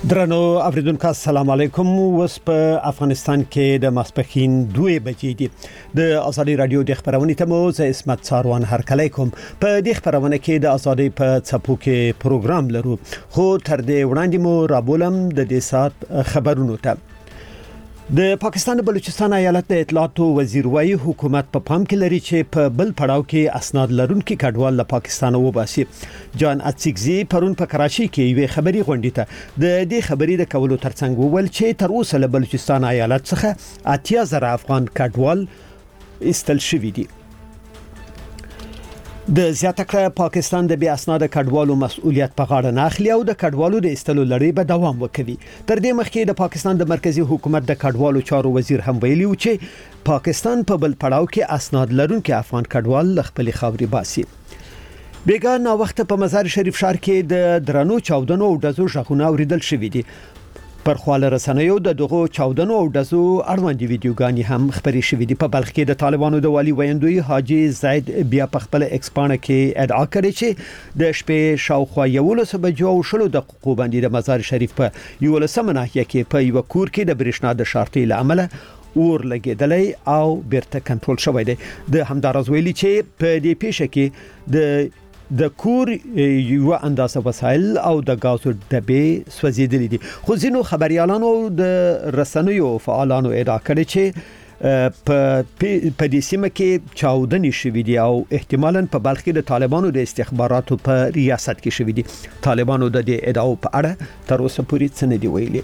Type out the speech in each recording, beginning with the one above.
درنو اوریدونکو السلام علیکم. اوس په افغانستان کې د ماسپښین 2 بجې دي. د ازادي رادیو د خبرونې ته مو زه اسمت څاروان هرکلی کوم. په دې خبرونه کې د ازادي په څپو کې پروګرام لرو، خو تر دې وړاندې مو رابولم د دې سات خبرونو ته. د پاکستان بلوچستان ایالت د اطلاعاتو وزیر وايي حکومت په پام کې لري چې په بل پړاو کې اسناد لرونکي کډوال له پاکستان وباسي. جان اتسیکزي پرون په کراچي کې یو خبري غونډه ته د دې خبري د کولو ترڅنګ وویل چې تر اوسه له بلوچستان ایالت څخه 80,000 افغان کډوال استل شوي دي. د زیاته کړه پاکستان د بیا اسناد کډوالو مسؤلیت په غاړه نه اخلي او د کډوالو د استلو لړۍ به دوام وکړي. تر دې مخکې د پاکستان د مرکزی حکومت د کډوالو چارو وزیر هم ویلي و چې پاکستان په بل پړاو کې اسناد لرونکي افغان کډوال خپل خاوري باسي. بیګا نا وخت په مزار شریف ښار کې د درنو چاودنو او دزو ژغونه اوریدل شوې دي. پر خواله رسنیو د دغه چاودنو او دزو اړوند ویډیوګانی هم خبري شوې دي. په بلخ کې د طالبانو د والی ویندوی حاجی زید بیا په خپل ایکسپانه کې ادعا کړې چې د شپې شاوخوا 11 بجو او شلو دقیقو باندې د مزار شریف په 11 ناحیه کې په یو کور کې د برېښنا د شارټۍ لامل اور لګیدلې او بیرته کنټرول شوی دی. د همدارز ویلي چې په دې پیښه کې د کور یو اندازه وسایل او د غازو ډبې سوځیدلې دي. خو ځینو خبريالانو د رسنیو فعالانو ادعا کړې چې په دې سیمه کې چاودنې شوې دي او احتمالاً په بلخ کې د طالبانو د استخباراتو په ریاست کې شوې دي. طالبانو د دې ادعاو په اړه تر اوسه پورې څه نه دی ویلي.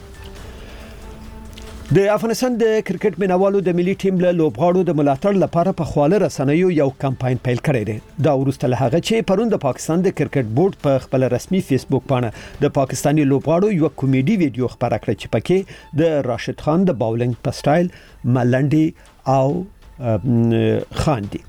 د افغانستان د کرکټ مینوالو د ملي ټیم له لوبغاړو د ملاتړ لپاره په خواله رسنیو یو کمپاین پیل کړی دی. دا وروسته له هغه چې پرون د پاکستان د کرکټ بورډ په خپل رسمي فیسبوک باندې د پاکستاني لوبغاړو یو کمیډي ویډیو خبره کړه چې پکې د راشد خان د باولینګ په سټایل ملنډي او خاندي.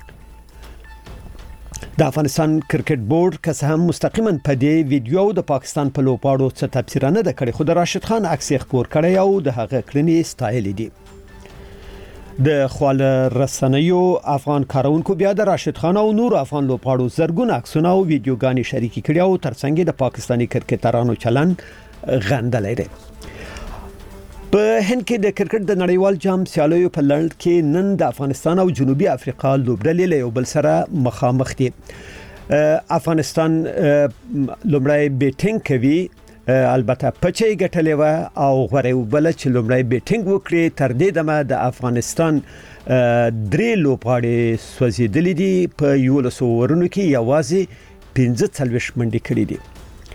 د افغانستان کرکټ بورډ که هم مستقیما په دې ویډیو د پاکستان په لوبغاړو څخه تفسیر نه ده کړی، خو د راشد خان عکس خبر کړی او د هغه کړنې ستایل دي. د خواله رسنیو افغان کارونکو بیا د راشد خان او نور افغان لوبغاړو زرګون عکسونه او ویډیوګانی شریکي کړي او ترڅنګ د پاکستاني کرکټرانو چلن غندلې ده. په هند کې د کرکټ د نړیوال جام سیالیو په لړ کې نن د افغانستان او جنوبي افریقا لوبډلې له یو بل سره مخامخ دي. افغانستان لومړی بیټینګ کوي، البته پچې ګټلې و او غوړې وبل چې لومړی بیټینګ وکړي. تر دې دمه د افغانستان درې لوبغاړي سوځیدلې دي. په 11 اورونو کې یوازې 15 منډې کړې دي.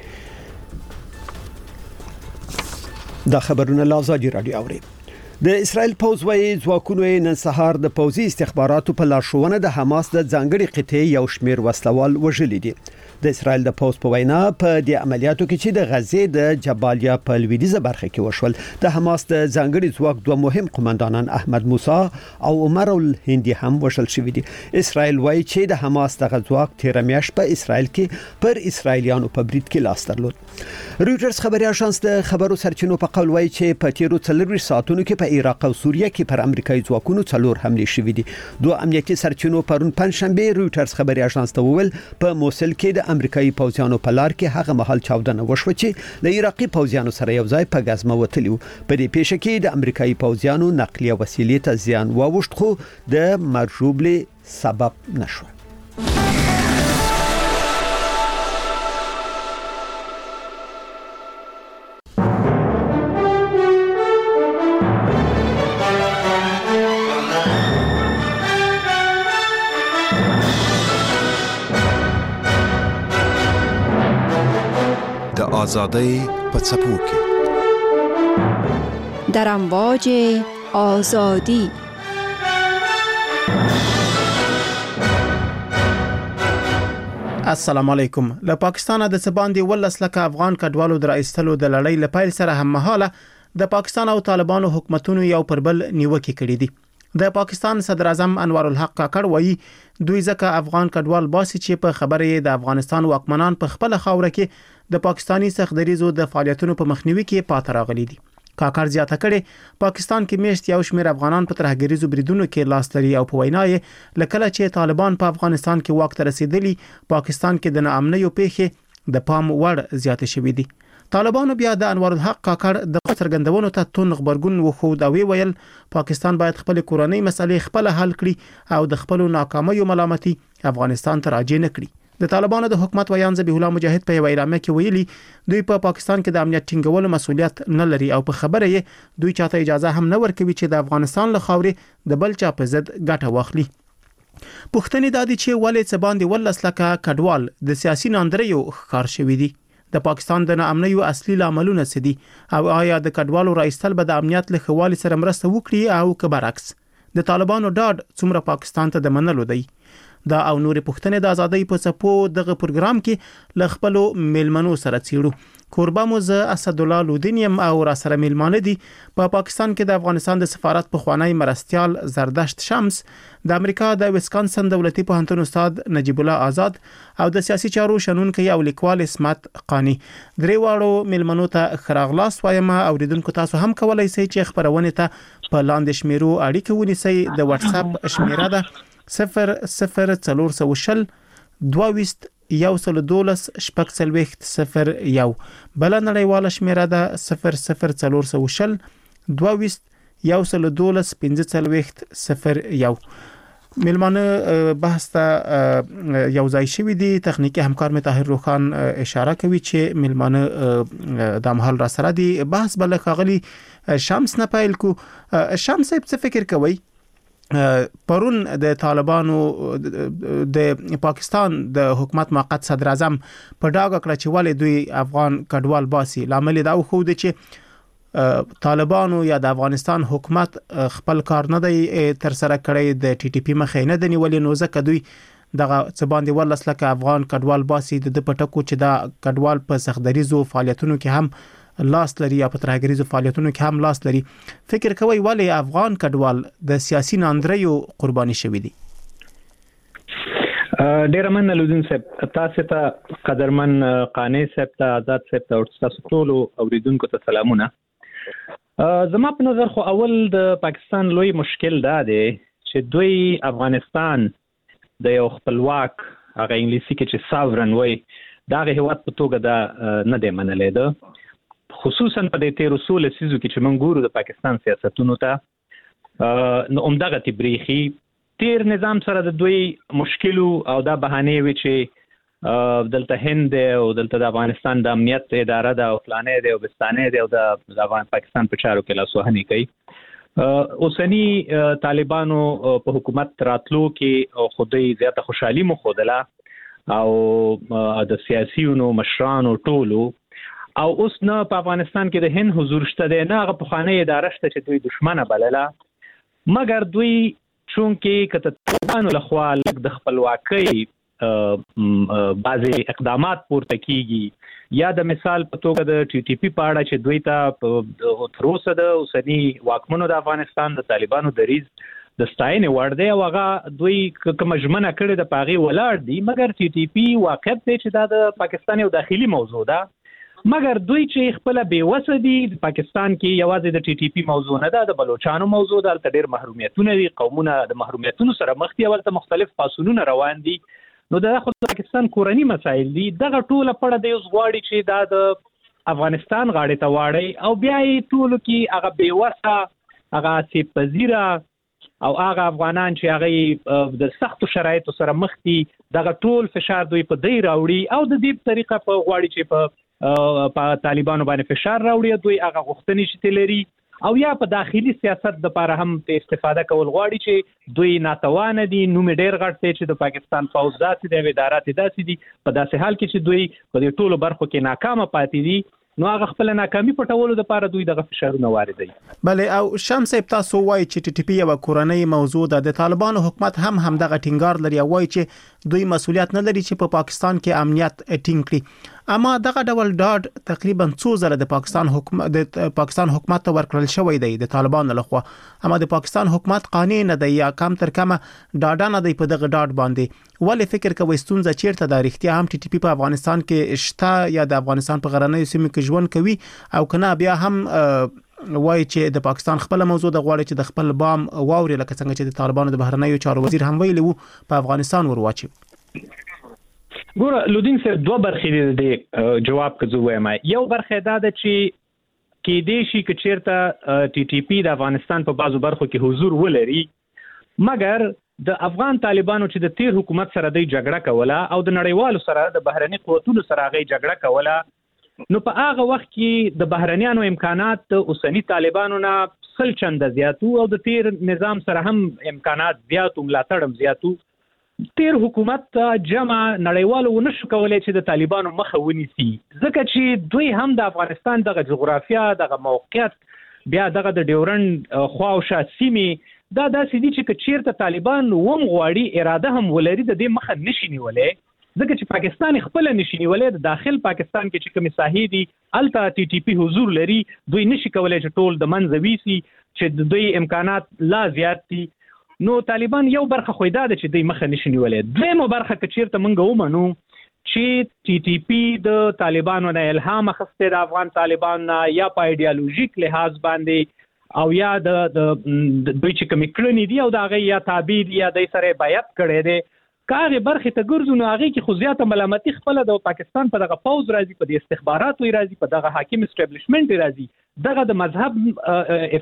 دا خبرونه لازادي رادیو اوري. د اسرائیل پوځ وايي ځواکونو نن سهار د پوځي استخباراتو په لارښوونه د حماس د ځانګړي قطعې یو شمیر وسلوال وژلي دي. د اسرائیل د پوځ په وینا په دې عملیاتو کې چې د غزې د جبالیا په لویدیزه برخه کې وشول، د حماس د ځانګړي ځواک دوه مهم قومندانان احمد موسی او عمر الهندي هم وژل شوي دي. اسرائیل وايي چې د حماس د ځواک تیر میاشت په اسرائیل کې پر اسرائیلیانو په برید کې لاس درلود. رويټرز خبري اژانس د خبرو سرچینو په قول وايي چې په تیرو 4 ساعتونو کې په عراق او سوریه کې پر امریکایي ځواکونو 4 حملې شوې دي. دوه امنیتي سرچینو پرون پنځشنبه رويټرز خبري اژانس ته وویل په موصل کې د امریکایي پوځیانو په لار کې هغه مهال چاودنه وشوه چې له عراقي پوځیانو سره یو ځای په غزمه وتلی و. په دې پیښه کې د امریکایي پوځیانو نقلیه وسیلې ته زیان واوښت، خو د مرجوبلې سبب نشو. آزادی په څپو کې در امواج آزادی. السلام علیکم. له پاکستان د سباندې ولس لکه افغان کډوالو در ایستلو د لړۍ لپاره سره هم مهاله د پاکستان او طالبانو حکومتونو یو پر بل نیوکه کړې دي. د پاکستان صدر اعظم انوار الحق کاکړ وایي دوی ځکه افغان کډوال باسي چې په خبره د افغانستان واکمنان په خپل خاوره کې د پاکستانی سختدریزو د فعالیتونو په مخنیوي کې پاتې راغلي دي. کاکړ زیاته کړي پاکستان کې میشت یو شمېر افغانان په ترهګریزو بریدونو کې لاس لري او په وینا یې لکه چې طالبان په افغانستان کې واک ته رسیدلی، پاکستان کې د ناامنۍ پیښې د پام وړ زیات شوې دي. طالبانو بیا د انوار الحق کاکړ د څرګندونو ته تون خبرګون وخود او ویل پاکستان باید خپل کورنۍ مسلې خپل حل کړي او د خپل ناکامیو ملامتي افغانستان ته راجع نه کړي. د طالبانو د حکومت ویان ذبیح الله مجاهد په اعلامیه کې ویلي دوی په پاکستان کې د امنیت ټینګولو مسؤلیت نه لري او په خبره یې دوی چاته اجازه هم نه ورکوي چې د افغانستان له خاورې د بل چا په ضد ګټه واخلي. پوښتنې دا دي چې ولې څه باندې ولس لکه کډوال د سیاسي ناندریو ښکار شوی دي. د پاکستان د ناامنیو اصلي لاملونه څه دي او آیا د کډوالو راایستل به د امنیت له خوالي سره مرسته وکړي او که برعکس د طالبانو ډاډ څومره پاکستان ته د منلو دی؟ دا او نور پوښتنې د ازادۍ په څپو دغه پروګرام کې ل خپل میلمنو سره چیرو. کوربه مو ز اسد الله لودینیم او را سره میلمانه دي په پاکستان کې د افغانستان د سفارت په خوانی مرستيال زردشت شمس، د امریکا د ویسکانسن دولتي پوهنتون استاد نجیب الله آزاد او د سیاسي چارو شنونکي او لیکوال اسمت قانی. درې واړو میلمنو ته خراغلاس وایم او ریدونکو تاسو هم کولای شئ چې خبرونه ته په لاندې شمیرو اړیکه ونیسئ. د واتس اپ شمیره ده 0040 22 112 001. بل نړیواله شمیره ده 0040 22 112 001. میلمانه بحث ته یو ځای شوی دی. تخنیکی همکار مې طاهر روخان اشاره کوي چې میلمانه د مهال را سره دی. بحث بل خغلی شمس نه پیل کو. شمس څه فکر کوي؟ پرون د طالبانو د پاکستان د حکومت موقت صدر اعظم په ډاګه کړ چې ولې دوی افغان کډوال باسي. لامل دا خو دی چې طالبانو یا د افغانستان حکومت خپل کار نه دی تر سره کړی، د ټي ټي پی مخې نه دی نیولې، نو ځکه دوی دغه څه باندې ولس لکه افغان کډوال باسي د پټکو چې دا کډوال په سختدریزو فعالیتونو کې هم لاس لري یا په ترهګریزو فعالیتونو کې هم لاس لري. فکر کوي ولې افغان کډوال د سیاسي ناندریو قرباني شوی دي؟ ډیر مننه لودین صاحب، تاسو ته قدرمن قانی صاحب ته آزاد صاحب ته او تاسو ټول اوریدونکو ته سلامونه. زما په نظر خو اول د پاکستان لوی مشکل دا دی چې دوی افغانستان د یو خپلواک هغه انګلیسي کې چې ساورن وای دا هیواد په توګه دا نه دی منلې ده، خصوصا په دې 1300 لسیزو کې چې موږ ګورو د پاکستان سیاستونو ته نو عمدغه تبریخي تیر نظام سره د دوی مشکل او دا بهانه وی چې دلته هند او دلته د افغانستان د امنیت اداره د او فلانه دی او بستانه دی او د پاکستان په چارو کې لاسوهنی کوي. اوسنی طالبانو په حکومت راتلو کې خودي زیاته خوشحالي مخودله او د سیاسيونو مشرانو ټولو او اوس نه په افغانستان کې د هند حضور شته دی، نه هغه پخوانی اداره شته چې دوی دشمنه بلله، مګر دوی چونکې که طالبانو لخوا لږ د خپلواکۍ بعضې اقدامات پورته کیږي یا د مثال په توګه د ټي ټي پی په اړه چې دوی ته تر اوسه د اوسني واکمنو د افغانستان د طالبانو دریځ د ستاینې وړ دی او هغه دوی کومه ژمنه کړې ده په هغې ولاړ دي، مګر ټي ټي پی واقعیت دی چې دا د پاکستان یو داخلي موضوع ده. مګر دوی چې خپل بیوسه دي د پاکستان کې یوازې د ټي ټي پی موضوع نه ده، د بلوچستانو موضوع ده، البته ډېر محرومیتونه دي، قومونه د محرومیتونو سره مخ دي، ولته مختلف پاسونونه روان دي، نو دا خو د پاکستان کورنی مسایل دي. دغه ټوله پړه د یوز غواړي چې دا د افغانستان غاړې ته واړي او بیا یې ټولو کې هغه بیوسه هغه آسیب پذیره او هغه افغانان چې هغه د سختو شرایطو سره مخ دي دغه ټول فشار دوی په دی راوړي او د دې طریقه په غواړي چې په طالبانو باندې فشار راوړي، دوی هغه غوښتنې چې لري او یا په داخلي سیاست د لپاره هم په استفاده کول غواړي چې دوی ناتوانه دي، نو مې ډېر غټ دی چې د پاکستان پوځ داسې دی، ادارات داسې دي، په داسې حال کې چې دوی په دې ټولو برخو کې ناکامه پاتې دي، نو هغه خپل ناکامي پټولو لپاره دوی دغه فشارونه واردوي. بله او شمس تاسو وایي چې ټي ټي پی یو کورنۍ موضوع ده، د طالبانو حکومت هم دغه ټینګار لري او وایي چې دوی مسؤلیت نه لري چې په پاکستان کې امنیت ټینګ کړي، اما دغه ډول ډاډ تقریبا څو ځله د پاکستان حکومت ته ورکړل شوی دی د طالبانو لخوا، اما د پاکستان حکومت قانع نه دی یا کم تر کمه ډاډه نه دی په دغه ډاډ باندې. ولې فکر کوئ ستونزه چیرته ده؟ رښتیا هم ټي ټي پی په افغانستان کې شته یا د افغانستان په غرنیو سیمو کې ژوند کوي او کنه بیا هم وایي چې د پاکستان خپل موضوع د غواړي چې د خپل بام واوري لکه څنګه چې د طالبانو د بهرنیو چارو وزیر هم ویلي وو په افغانستان ورواچي؟ ګوره لودین صاحب دوه برخې د جواب که زه وایم. یو برخه دا ده چې کېدای شي که چېرته ټي ټي پي د افغانستان په بعضو برخو کې حضور ولري، مګر د افغان طالبانو چې د تیر حکومت سره دوی جګړه کوله او د نړیوالو سره د بهرني قوتونو سره هغوی جګړه کوله، نو په هغه وخت کې د بهرنیانو امکانات د اوسني طالبانو نه 100 چنده زیاتو او د تیر نظام سره هم امکانات زیاتو، ملاتړ هم زیاتو. تیر حکومت جمع نړیوالو ونشو کولی چې د طالبانو مخه ونیسي، ځکه چې دوی هم د افغانستان دغه جغرافیا، دغه موقعیت، بیا دغه د ډیورنډ خوا او شا سیمې دا داسې دي چې که چېرته طالبان وم غواړي اراده هم ولري د دې مخه نشي نیولی، ځکه چې پاکستان خپل نشي نیولای. د داخل پاکستان کې چې کومې ساحې دي الته ټي ټي پي حضور لري، دوی نشي کولای چې ټول د منځه ویسي چې د دوی امکانات لا زیات دي. نو طالبان یو برخه خو دا ده چې دوی مخه نشي نیولای. دویمه برخه که چېرته موږ ومنو چې ټي ټي پي د طالبانو نه الهام اخیستی د افغان طالبان نه، یا په ایډیالوژیک لحاظ باندې او یا د دوی چې کومې کړنې دي او د هغې یا تابع دي یا دوی سره بیعت کړی دی، که هغې برخې ته ګرځو نو هغې کې خو زیاته ملامتي خپله د پاکستان په دغه پوځ راځي، په د استخباراتو یې راځي، په دغه حاکم اسټابلیشمنټ یې راځي. دغه د مذهب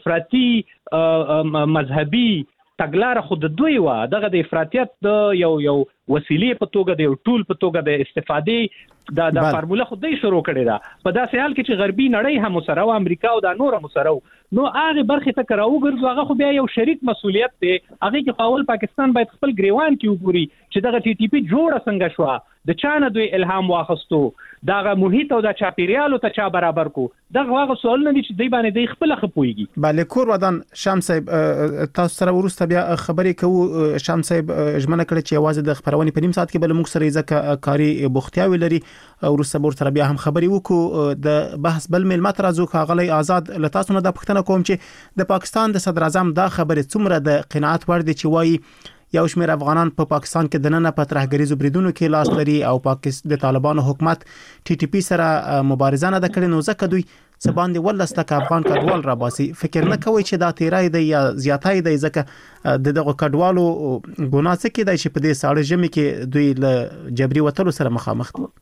افراطي مذهبي تګلاره خو د دوی وه، دغه د افراطیت د یو وسیلې په توګه، د یو ټول په توګه د استفادې د فارموله خو دوی شروع کړې ده. په داسې حال کې چې غربي نړۍ هم سره او امریکا او دا نور هم سره، نو هغې برخې ته که راوګرځو هغه خو بیا یو شریک مسؤلیت دی. هغې کې اول پاکستان باید خپل ګریوان کې وګوري چې دغه ټي ټي پي جوړه څنګه شوه، د چا نه دوی الهام واخیستو، دغه محیط او د چاپیریالو ته چا برابر کو. دغه هغه سوالونه دي چې دوی باندې دوی خپله ښه پوهېږي. بله کور ودان شام صاحب تاسو سره وروسته بیا خبرې کوو. شام صاحب ژمنه کړې چې یوازې د خپرونې په نیم ساعت کې بل موږ سره ځکه کاري بوختیاوې لري، وروسته به ورسره بیا هم خبرې وکړو. د بحث بل میلمه ته راځو. ښاغلی آزاد، له تاسو نه دا پوښتنه کوم چې د پاکستان د صدر اعظم دا خبرې څومره د قناعت وړ دي چې وایي یو شمېر افغانان په پاکستان کې دننه په ترهګریزو بریدونو کې لاس لري او د طالبانو حکومت ټي ټي پي سره مبارزه نه ده کړې، نو ځکه دوی څه باندې 12 لکه افغان کډوال راباسي. فکر نه کوئ چې دا تیری دی یا زیاتی دی، ځکه د دغه کډوالو ګناه څه کېدای چې په دې ساړه ژمي کې دوی له جبري وتلو سره مخامخ دي؟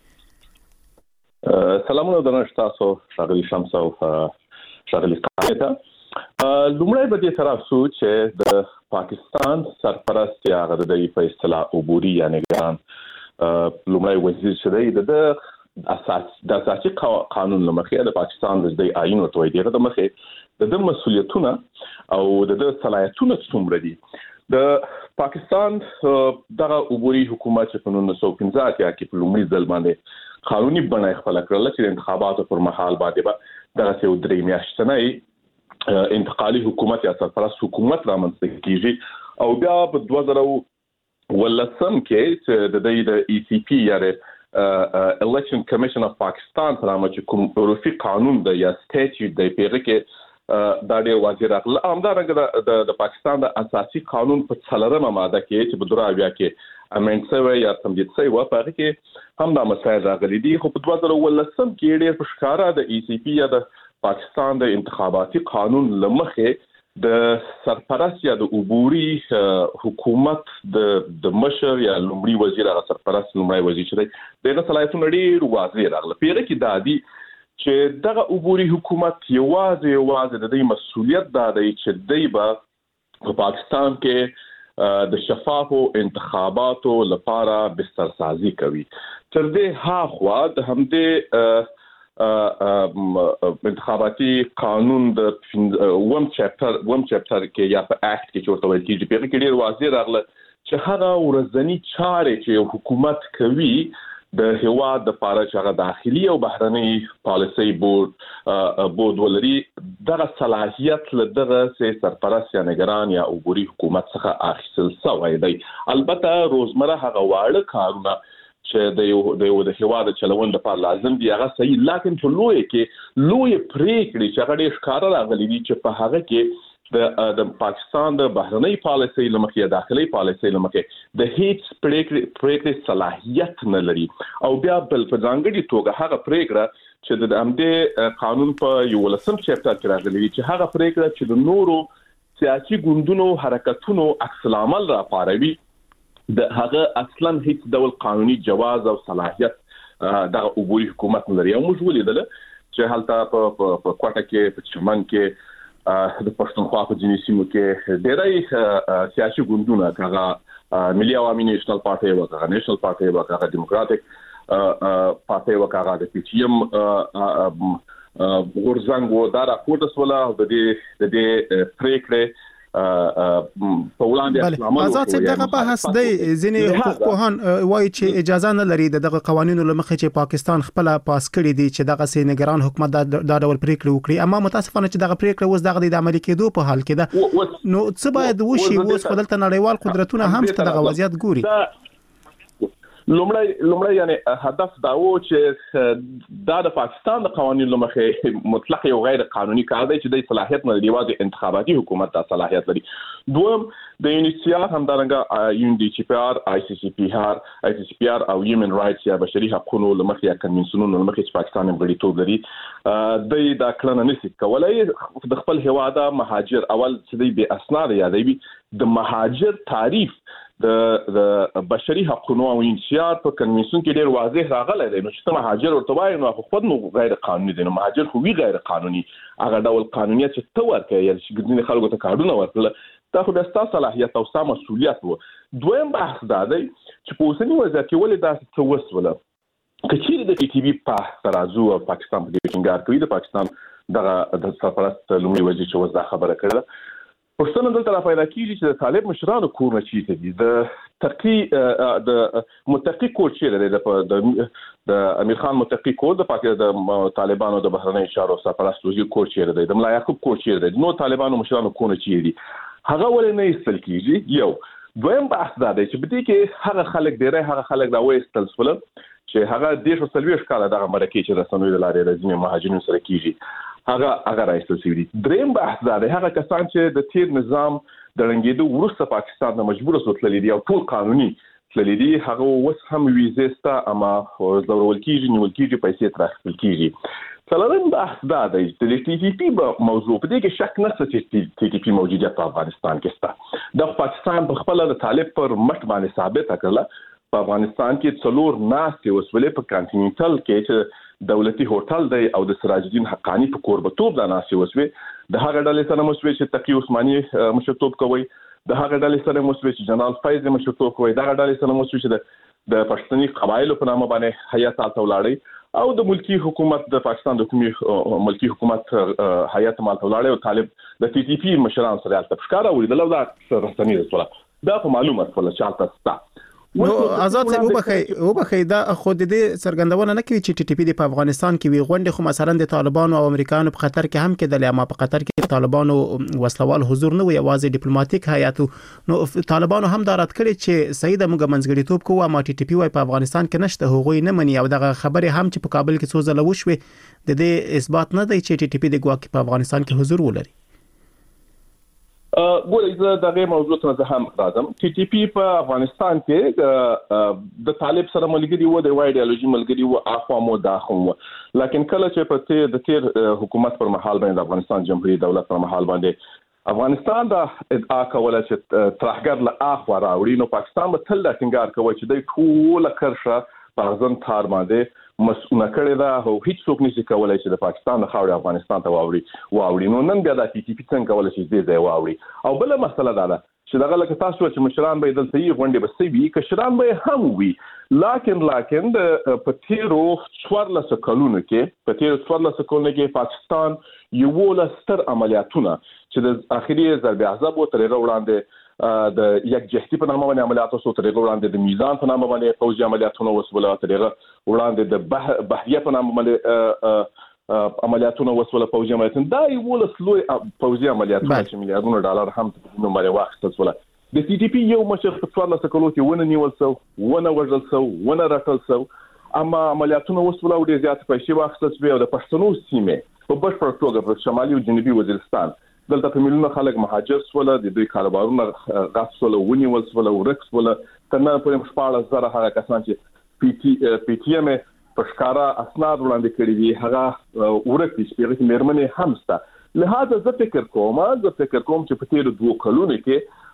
سلامونه درنښت تاسو ښاغلي شمس او ښاغلي قاعده. لومړی به دې طرف شو چې د پاکستان سرپرست یا هغه د په اصطلاح عبوري یا نگران لومړی وزیر چې دی د اساسي قانون له مخې د پاکستان د آئین ورته وایي دغه د مخې د مسؤلیتونه او د صلاحیتونه څومره دي. د پاکستان دغه عبوري حکومت چې په 1915 کې په لومړي ځل باندې قانوني بڼه خپل کړل چې د انتخاباتو پر مهال باندې به دغه یو 3 میاشتنۍ انتقالي حکومت یا سرپرست حکومت رامنځته کیږي او بیا په 2013 کې چې د ای سی پی یا Election Commission of Pakistan سره چې کوم عرفي قانون د یا سټیټیوټ د پیغه کې دا ډېر واضح راغله. همدارنګه د پاکستان د اساسي قانون په 4مه ماده کې چې په 2000 کې امند شوی یا تمدید شوی و په کې هم دا مسایل راغلي دي. خو په 2013 کې ډېر په ښکارا د ای سی پی یا د پاکستان د انتخاباتي قانون لمخې د سرپرست یا د عبوري حکومت د مشر یا لومړي وزیر هغه سرپرست لومړی وزیر چې دی د صلاحیتونو ډېر واضح راغله. پیغه کې دا دي چې دغه عبوري حکومت یوازې د دې مسؤلیت دا دی چې دی به په پاکستان کې د شفافو انتخاباتو لپاره بسترسازي کوي. تر دې هاخوا د همدې انتخاباتي قانون د وم چپټر کې یا په اکټ کې چې ورته ویل کېږي په کې ډېر واضح راغله چې هغه ورځنی چارې چې حکومت کوي د هیواد د پاره چې هغه داخلي او بهرني پالیسي بورډ ولري دغه صلاحیت له دغه سرپرست یا نگران یا عبوري حکومت څخه اخیستل شوی دی. البته روزمره هغه واړه کارونه چې د هیواد چلون لپاره لازم دي هغه صحیح، لکه په لوی پریکړې چې هغه ډېر ښکاره راغلي دي چې په هغه کې د پاکستان د بهرنۍ پالیسۍ له مخې یا داخلي پالیسۍ له مخې د هیڅ پریکړې صلاحیت نه لري. او بیا بل په ځانګړي توګه هغه پریکړه چې د همدې قانون په 11 چپټر کې راغلي چې هغه پریکړه چې د نورو سیاسي ګوندونو حرکتونو عکس العمل راپاروي د هغه اصلا هیڅ ډول قانوني جواز او صلاحیت د عبوري حکومت نه لري. موږ ولیدل چې هلته په کوټه کې په چمن کې د پښتونخوا په ځینې سیمو کې ډېری سیاسي ګوندونه هغه ملي عوامي نېشنل پارټي او هغه نېشنل پارټي او هغه ډیموکراټک پارټي او هغه د پی ټی ایم ورزنګ و دا راپورټ وسوله د دې پریکړې په وړاندې اسلام آزاد صاحب دغه بحث د ځینې حقوقپوهان وایي چې اجازه نه لري دغه قوانینو لمخې چې پاکستان خپل پاس کړی دي چې دغه سي نگران حکومت دا ډول پریکړه وکړي، اما متاسفانه چې دغه پریکړه اوس دغه د عملي کېدو په حال کې ده. نو څه باید وشي اوس خپل نړیوال قدرتونه هم دغه وضعیت ګوري؟ لومړی یعنی هدف دا و چې دا د پاکستان د قوانینو لمخې مطلق یو غیر قانوني کار دی چې د صلاحیت نه دی واځي انتخاباتي حکومت د صلاحیت لري. دوم د یونیسیار همدارنګه یون ډي چي پی آر آی سی پی آر او هیومن رائټس یا بشري حقوقو لمخې یا کنونسیونونو لمخې چې پاکستان غړیتوب لري د دا کړنه نشي کولای د خپل هواده مهاجر اول چې دی به اسناد یادوي د مهاجر تعریف د بشري حقوقو او انشاء په کنونسیون کې ډېر واضح راغلی دی. نو چې مهاجر ورته وایي نو خو نو غیر قانوني دي، نو مهاجر خو وی غیر قانوني هغه ډول قانونیت چې تو ورکه یا چې ګذنی خلکو ته کارونه ورکړل دا خو د ستاسو صلاحیت او سم مسؤلیت وو. دویم بحث دا دی چې په اوسنی وضعیت کې ولې دا څه وسوله کچېر د ټي وي په ترازو او پاکستان په دې ټینګار کوي. د پاکستان د سرپرست لومړي وزیر چې وځه خبره کړله پښتون دلته را پیدا کیږي چې د طالب مشرانو کورونه چیته دي، د ترقی د متقی کور چیرې د امیر خان متقی کور د پاکستان د طالبانو د بهرنی چارو سرپرست وزیر کور چیرې دی، د ملا یعقوب کور چیرې دی، نو طالبانو مشرانو کورونه چیرې دي هغه ولې نه ایستل کیږي. یو دویم بحث دا دی چې بده کې هغه خلک ډیره هغه خلک دا وایستل سول چې هغه د 130 کال دغه مرکه چې رسنوي د لارې رزمي مهاجرینو سره کیږي هغه راځي سوي. دریم بحث دا دی هغه کسان چې د تیر نظام د رنګېدو وروسته پاکستان د مجبور سوتلې دي او ټول قانوني تللې دي هغه اوس هم ویزه اما ضروري کیږي نیول کیږي پیسې ترخل کیږي. څلورم بحث دا دی چې د ټي ټي پی په موضوع په دې کې شک نشته چې ټي ټي پی موجودیت په افغانستان کې شته. د پاکستان په خپل د طالب پر مټ باندې ثابت کړل په افغانستان کې څلور ناستې وسولې په کانټیننټل کې چې دولتي هوټل دی او د سراج الدین حقانی په کوربتوب د ناستې وسوي د هغه ډلې سره مسوي چې تقی عثماني مشرتوب کوي، د هغه ډلې سره مسوي چې جنرال فیض مشرتوب کوي، د هغه ډلې سره مسوي چې د پښتني قبایلو په نامه باندې هيئت تاسو ولاړی او د ملکی حکومت د پاکستان د حکومت ملکی حکومت هيئت مال ولاړی او طالب د ټي ټي پی مشران سره البته ښکارا ولیدل دا رسمي رسوله دا په معلومات ولا چالت ستا. نو آزاد صاحب وبخې دا خود دې څرګندونه نه کوي چې ټي ټي پی د افغانستان کې وی غونډه خو مثلا د طالبانو او امریکایانو په خطر کې هم کې د اما په خطر کې طالبانو وسلوال حضور نه وي یوازې ډیپلوماټیک هیئت. نو طالبانو هم دا رد کړی چې سید موږ منځګړیتوب کوو اما ټي ټي پی وايي په افغانستان کې نشته هغوی نه مني او دغه خبره هم چې په کابل کې څو ځله وشوي د دې اثبات نه دی چې ټي ټي پی د ګواکې په افغانستان کې حضور ولري. ګورې زه دغه موضوع ته زه هم راځم. ټي ټي پی په افغانستان کې د طالب سره ملګری و د ایډیالوژي ملګری و اخوا مو داخم و لکه کله چې په تیر حکومت پر مهال باندې افغانستان جمهوریت دولت پر مهال باندې افغانستان دا ادعا کوله چې ترهګر له اخوا راوړي نو پاکستان به تل دا ټینګار کوي چې د ټول کرشه په ځن تار باندې مسؤونه کړی دا او هیڅ څوک نشي کولای چې د پاکستان خاورې افغانستان ته واوړي نو نن بیا د ټي ټي پی څنګه کولای شي دې ځای واوړي. او بل مسله دا ده چې دغه لکه تاسو چې مشران به دلته یې غونډې به سوي کشران به هم وي لکن د پتیرو 14 کلونو کې پاکستان یو ولستر عملیاتونه چې د اخیری ضرب عذاب او ترغه وړاندې د یک جهتي په نامه باندې عملیات وسو ترغه وړاندې د میزان په نامه باندې فوجي عملیاتونه وسوله ترغه وړاندې د بحریه په نامه باندې عملیاتونه وسوله فوجي عملیاتونه دا یو لسلوي فوجي عملیاتونه چې میلیارډونو ډالر هم په نومره واخیستل وسوله. د ټي ټي پی یو مشر په 14 کلونو کې ونه نیول سو ونه وژل سو ونه راټل سو اما عملیاتونه وسوله او ډیر زیات پیسې واخیستل شوی او د پښتنو سیمه په بشپړ توګه په شمالي او جنوبي وزیرستان دلته په ملیونو خلک مهاجر سول د دوی کاروبارونه غصب سول ونیول سول او رکس سول تنه په 14,000 هغه کسان چې پی ټی ایم په ښکارا اسناد وړاندې کړی دي هغه ورکه چې میرمنې همسته. لهدا زه فکر کوم چې په تیر 2 کلونو کې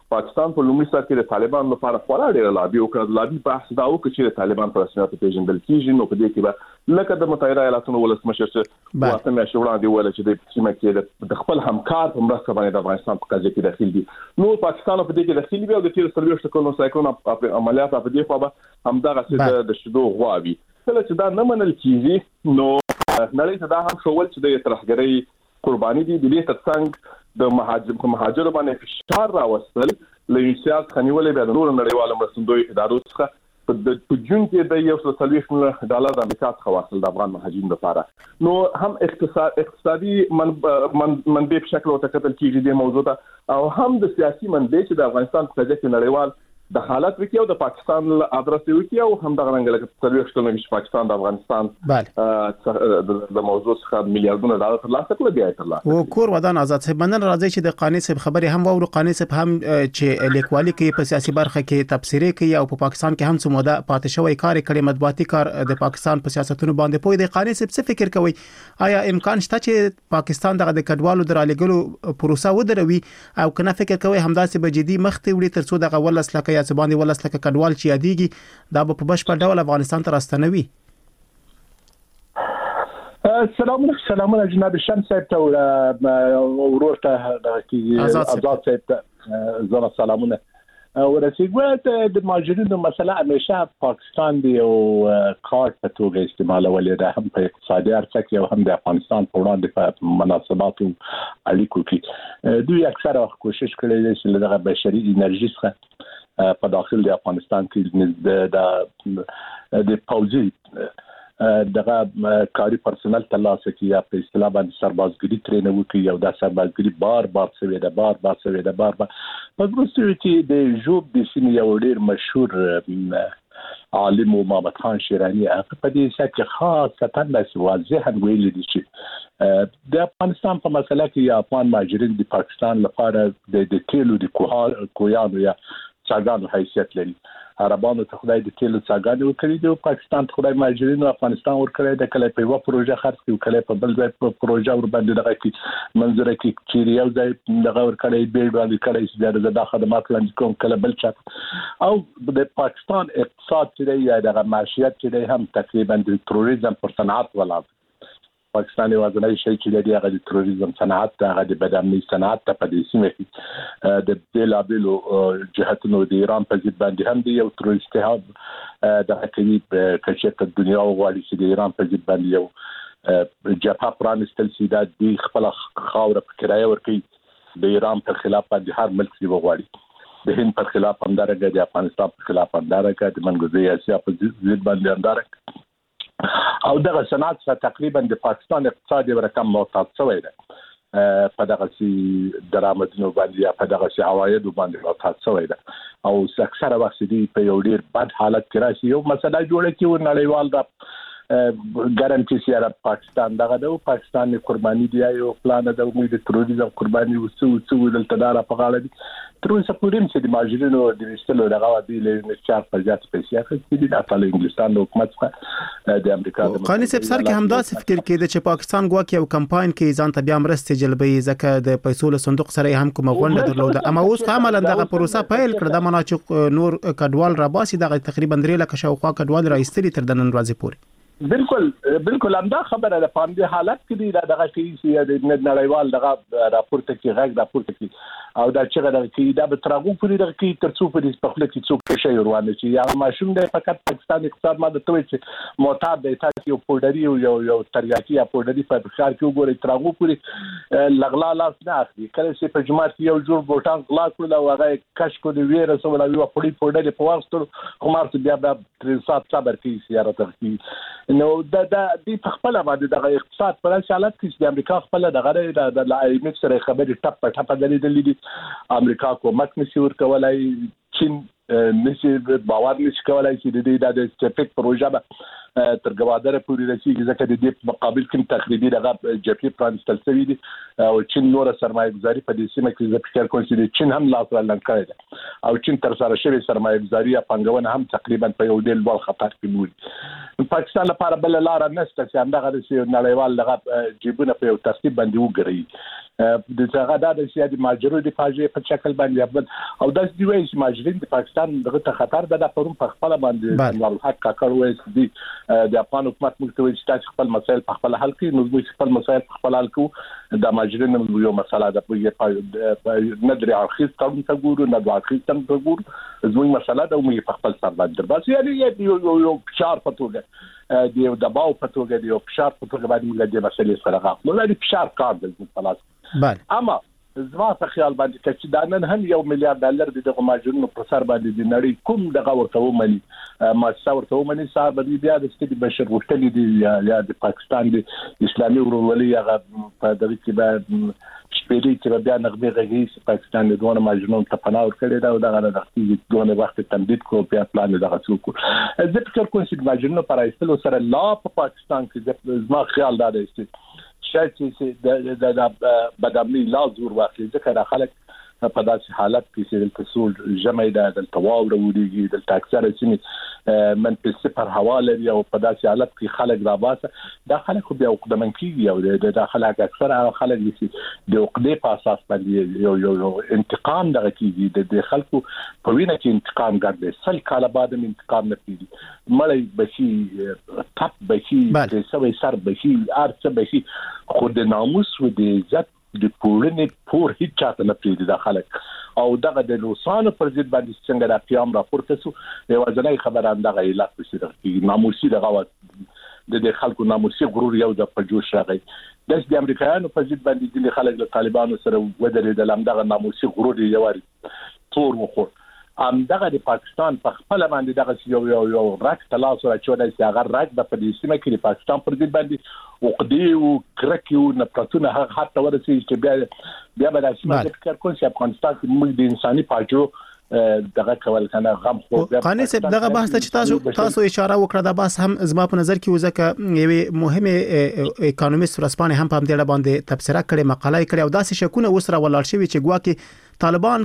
پاکستان په لومړي سر کې د طالبان لپاره خورا ډېر لابي وکړ. لابي بحث دا وکړ چې طالبان په رسمیت پیژندل کیږي، نو په دې کې به لکه د متحده ایالاتونو ولسمشر چې واته مې شوړاندې ویل چې د سیمه کې د خپل همکار په مرسته باندې د افغانستان په قضیه کې داخل دي. نو پاکستان په دې کې داخلي وي او د تیر 30 کلونو سایکلون عملیات په دې خو به همدغه څه د شدو غواوي. کله چې دا نه منل کیږي نو نړۍ ته دا هم شول چې د ترهګرۍ قرباني دي. د دې ترڅنګ د مهاجرو باندې فشار راوستل له یونیسیار خنیولې به د نور نړیوالو مرستندوی ادارو څخه په جون کې د $130 د امریکا څخه واصل د افغان مهاجرینو لپاره. نو هم اقتصادي منبع په شکل وتکتل کیږي د موضوع ته، او هم د سیاسي منبع چې د افغانستان په ځای کې نړیوال د حالت وکي او د پاکستان ادرس وکي، او هم د غرنګ لکه تلويخ شتونه چې پاکستان د افغانستان د موضوع څخه میلیارډونه ډالر ترلاسه کړل بیا ترلاسه. او کور ودان آزاد صاحب منن راځي چې د قانی صاحب خبري هم او قانی صاحب هم چې لیکوالي کوي په سیاسي برخه کې تبصره کوي او په پاکستان کې هم سموده پاتې شوی کار کړي مطبوعاتي کار د پاکستان په سیاستونو باندې پوي. د قانی صاحب څه فکر کوي؟ آیا امکان شته چې پاکستان دغه د کډوالو درالګلو پروسه ودروي او کنه فکر کوي همداسې به جدي مخته وړي ترڅو دغه ولسلکه یا سباندي ولسلکه کډوال چې یادېږي دا په بشپړ ډول افغانستان ته راستنوي؟ سلامونه جناب شمس صاحب ته ورور ته آزاد صاحب ته زما سلامونه ورسیږي. د مهاجرینو مسله همیشه پاکستان دی او کارت په توګه استعمالول دا هم په اقتصادي ارزښت کې او هم د افغانستان په وړاندې په مناسباتو اړیکو کې دوی اکثره وخت کوشش کړی دی چې دغه بشري انرژي څخه په داخل د افغانستان کې د پوځي دغه کاری پرسنل تلاسه کې یا په اصطلاح باندې سربازګری ترېنه وکړي او دا سربازګری بار سوي ده بار په وروسته کې د جوب د سیمې یو ډېر مشهور عالم محمد خان شیرانی هغه په دې کې خاصه د واضح ویل دي چې د افغانستان په مسله کې یا افغان مهاجرین د پاکستان لپاره د تیلو د کویانو یا څاګانو حیثیت لري. عربانو ته خدای د تیلو څاګانې ورکړي دي او پاکستان ته خدای مهاجرینو افغانستان ورکړي د کله په یو پروژه خرڅ کړي کله په بل ځای په پروژه ور باندې دغه کې منځره کې چې یو ځای دغه ورکړي بیل باندې کړي چې د خدمات لاندې کوم کله بل چا او د پاکستان اقتصاد چې یا دغه معیشت چې هم تقریبا د توریزم پر صنعت ولاړ. پاکستان وازنای شي چې د هغه د توریزم صنعت د هغه د بدامنی صنعت په دې سیمه کې د بلابلو جهاتونو د ایران په ضد باندې هم دی یو تروریستي د قریب کچته د دنیا غواړي چې د ایران په ضد باندې یو جبهه پرانستل سي د خپل خاور په کرایه ورکړي د ایران په خلاف باندې هر ملک دی غواړي د هند په خلاف همدارنګه د افغانستان په خلاف همدارنګه د منګوزي اسیا په ضد باندې همدارنګه او دغه صنعت څخه تقریبا د پاکستان اقتصادي رقم معتاد شوی دی په دغه سي درآمدونو باندې په دغه سي عواید باندې معتاد شوی دی او اکثره وخت دی په یو ډیر بد حالت کې راشي. یو مسله جوړه کیو نړیوال دا ګارانټي سره پاکستان دغه د پاکستان قرباني دی یو پلان د امید تروریزم قرباني وسو دلته دارا په غاړه دي تر اوسه پورې چې د ماجرینو د وستلو دغه دی له نشار په ځات پیسې اخیستي دي د انګلستان حکومت څخه د امریکا د قانی صاحب سر کې همداسې فکر کړي چې پاکستان ګواکې یو کمپاین کې ځان ته بیا مرستې جلبي ځکه د پیسو له صندوق سره هم کومه غونډه درلوده اما اوس عملاً دغه پروسه پیل کړ د مناچق نور کډوال را باسي دغه تقریبا 3 لک شاوخوا کډوال را ایستلي تر د نن ورځې پورې. بالکل همدا خبره ده په دې حالت کې دغه چې د نړیوال دغه راپورته کې غږ راپورته کې او دا چې دغه کې دا به ترغو پوری دغه کې ترڅو په خپل کې څوک شي روانه چې یا ماشوم د فقط پاکستان اقتصاد ماده توي چې معتاد دی تاسو یو پودري یو تریاکي یا پودري په بخار کې وګورئ ترغو پوری لغلا لاس نه اخلي کله چې په جماعت یو جوړ بوټان غلا کړل او هغه کش کو دی ویره سو ولا یو پودري په واسطه خمار ته بیا د 3 ساعت صبر کې سیاره ترکی نو د دې خپل باندې د اقتصاد پر حالت کې د امریکا خپل د آی ایم ایف سره خبرې ټپ درېدلې دي. امریکا کومک نشي ورکولای، چین نشي باور نشي کولای چې د دې د سپیک پروژه به تر ګوادره پورې رسیدي ځکه د دې په مقابل کې تخریبي دغه جبهې پرانستل شوی دي او چین نور سرمایه گذاري په دې سیمه کې زه فکر کوم چې چین هم لاس ولن کړی ده او چین تر سره شوی سرمایه گذاري یا پنګونه هم تقریبا په یو ډول بل خطر کې موجود پاکستان لپاره بل لار نشته چې همدغه د نړیوال دغه جيبونه په یو ترتیب باندې وګرځي د څنګه د سیاسي ماجرو د فاجعه په شکل باندې او د دوی چې ماجرین د پاکستان دغه خطر د پرون په خپل باندې نوال حق کاکړ وایي د افغان حکومت مختوي چې خپل مسایل په خپل حل کړي نو موږ خپل مسایل په خپل حل کوو د ماجرین یو مسله ده په ندري اخیس قانون ته ګورو نه د اخیس ته ګورو زموږ مسله ده موږ په خپل سر باندې بس یعنی یو چار پټوګه دی د باو پټوګه دی او فشار پټوګه باندې موږ د مسلې سره غاښ نو د فشار کار د خلاص اما زما په خیال باندې چې دا نن هم $1 میلیارډ دغه ماجرونو په سر باندې د نړۍ کوم دغه ورته ومني ما څورته ومني صاحب بیا د ستې بشر غوښتنې دي یا د پاکستان د اسلامي ورولي هغه په دغه کې به شپېلې چې بیا نغمه غږی چې پاکستان د دوه ماجرونو ته پناه ورکړي دا دغه د دوه وخت تمدید کو بیا پلان دغه څوک زه فکر کوم چې ماجرونو پر ایستلو سره لا په پاکستان کې زما خیال دا دی چې شاید چې د بدامني لا زور واخلي ځکه دا خلک په داسې حالت کې چې د تسول جمعي د تواور ودیږي د اکثره سیمې منفي صفر هوا لري او په داسې حالت کې خلک راباسه دا خلک بیا وقدمن کیږي او د خلک اکثره خلک چې د عقدې په اساس باندې یو انتقام دغه کیږي د خلکو په وینه کې انتقام ګرځي سل کاله بعد انتقام نه کیږي مړی بشي تپ بشي د سوي سر بشي ارڅ بشي خو د ناموس و د عزت د پورنې پور هیڅ چاته نه پریږدي د خلک او دغه د لوسانو پر ضد باندې څنګه د پیام راپورته سو یو ځلای خبره اندغه علت وسیده ناموسي دغه د خلکو ناموسي غرور یو د پجوش راغی د امریکایانو په ضد باندې د خلک د طالبانو سره ودرېدل همدغه ناموسي غرور یو تور وخور دغه د پاکستان په خپل باندې دغه یو راک تلاش راچولای چې هغه راک د پدیسمه کې د پاکستان پر ضد باندې وقدي او کرکیو نفرتونه هغه حتی ورسي چې بیا به د اسمه فکر کوم چې افغانستان کې موږ د انساني پاجو دغه کول کنه غم خو قانی صاحب دغه بحث چې تاسو اشاره وکړه دا بحث هم زما په نظر کې وځکه یو مهمه اکونومیست ورسپانه هم په دې باندې تبصره کړې مقاله کړې او داسې شکونه وسره ولاړ شوی چې ګواکې طالبان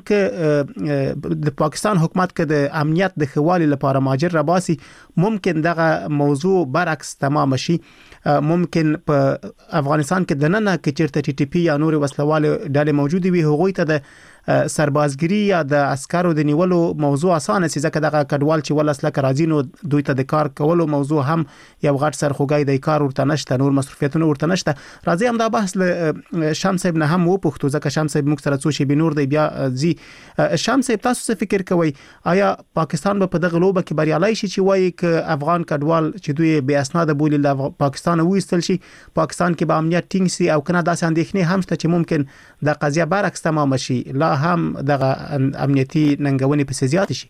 کې د پاکستان حکومت کې د امنیت د خوالي لپاره ماجر رباسي ممکن دغه موضوع برعکس تمام شي ممکن په افغانستان کې د نن کې چیرته ټي ټي پی یا نور وسلوال ډلې موجود وي هغوی ته د سربازګری یا د عسکرو د نیولو موضوع اسانه سي ځکه دغه کډوال چې ولسلک راځي نو دوی ته د کار کولو موضوع هم یو غټ سرخوګي د کار ورته نشته نور مصرفیتونه ورته نشته راځي هم دا بحث له شمس ابن هم وپوښتو ځکه شمس ابن مختار څو شي بنور دی بیا زی شمس تاسو څه فکر کوي آیا پاکستان په دغه لوبه کې بریالي شي چې وایي ک افغان کډوال چې دوی به اسناد بولی له پاکستان وېستل شي پاکستان کې به امنیت ټینګ سي او کنه داسې اندېښنې هم شته چې ممکن د قضیه برعکس تمام شي لا هم دغه امنیتي ننګونې په زیات شي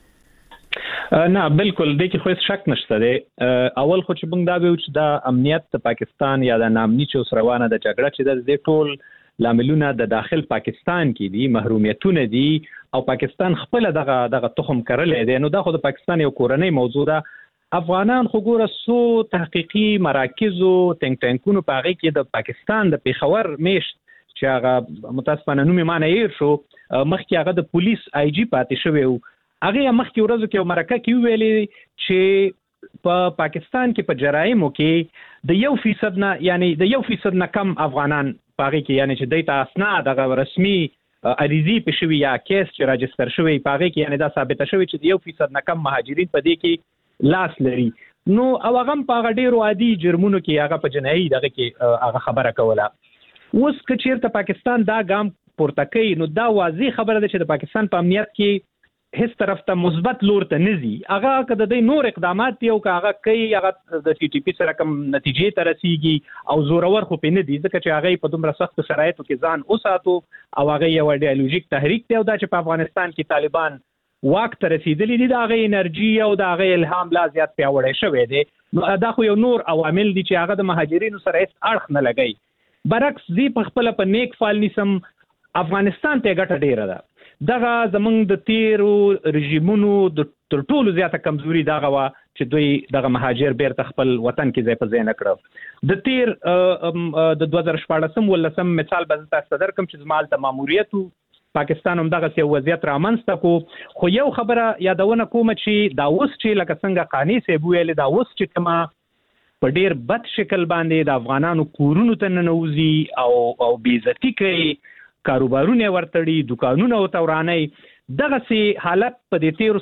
نه بالکل د کې خو شک نشته دی اول خو چې موږ دا ویو چې د امنیت د پاکستان یا د نامني چې روانه د جګړه چې د ټول لاملونه د داخل پاکستان کې دي محرومیتونه دي او پاکستان خپل دغه تخم کړل دی نو دا خو د پاکستان یو کورنۍ موضوع ده افغانان خو ګوره سو تحقیقي مراکز او تنک ټانکونو په هغه کې د پاکستان د پیښور میشت چې هغه متاسفانه نوم یې معنی شو مخکې هغه د پولیس آی جی پاتې شوی او هغه مخکې ورځو کې مرکه کې ویلي چې په پاکستان کې په جرایمو کې د 1% نه یعنی د 1% نه کم افغانان پاره کې یعنی چې دایته اسناد دغه رسمي اریزي په شوی یا کیس چې راجستر شوی پاره کې یعنی دا ثابته شوی چې د 1% نه کم مهاجرین په دې کې لاس لري نو او هغه په ډیرو عادي جرمونو کې هغه په جنایي دغه کې هغه خبره کوله اوس که چیرته پاکستان دا ګام پورته کوي نو دا واضح خبره ده چې د پاکستان په امنیت کې هیڅ طرف ته مثبت لور ته نزي هغه کده د نور اقدامات یو هغه کوي هغه د ټي ټي پی سره کوم نتیجې ته رسیږي او زورور خو پینې دي ځکه چې هغه په دومره سخت شرایطو کې ځان اوساتو او هغه یو ایډیالوژیک تحریک دی او دا چې په افغانستان کې طالبان واک ته رسیدلی دي دا هغه انرژي او دا هغه الهام لا زیات پیاوړی شوی دی نو دا خو یو نور عوامل دي چې هغه د مهاجرینو سره هیڅ اړخ نه لګي برعکس دی په خپل په نیک فال نسم افغانستان ته ګټه ډیره ده دغه زمونږ د تیرو رژیمونو د تر ټولو زیاته کمزوري دغه وا چې دوی دغه مهاجر بیرته خپل وطن کې ځای په ځای نه کړ. د تیر د 2014 ولسم مثال به تاسو درکم چې زمال ته ماموریت پاکستان هم دغه څه وضعیت رامنځته کو. خو یو خبره یادونه کوم چې دا اوس چې لکه څنګه قانی صاحب ویل دا اوس چې کما په ډیر بد شکل باندې د افغانانو کورونو ته ننوځي او بیزتی کوي، کاروبارونه ورتړي، دکانونه او توراني، دغه سي حالت په دې تیر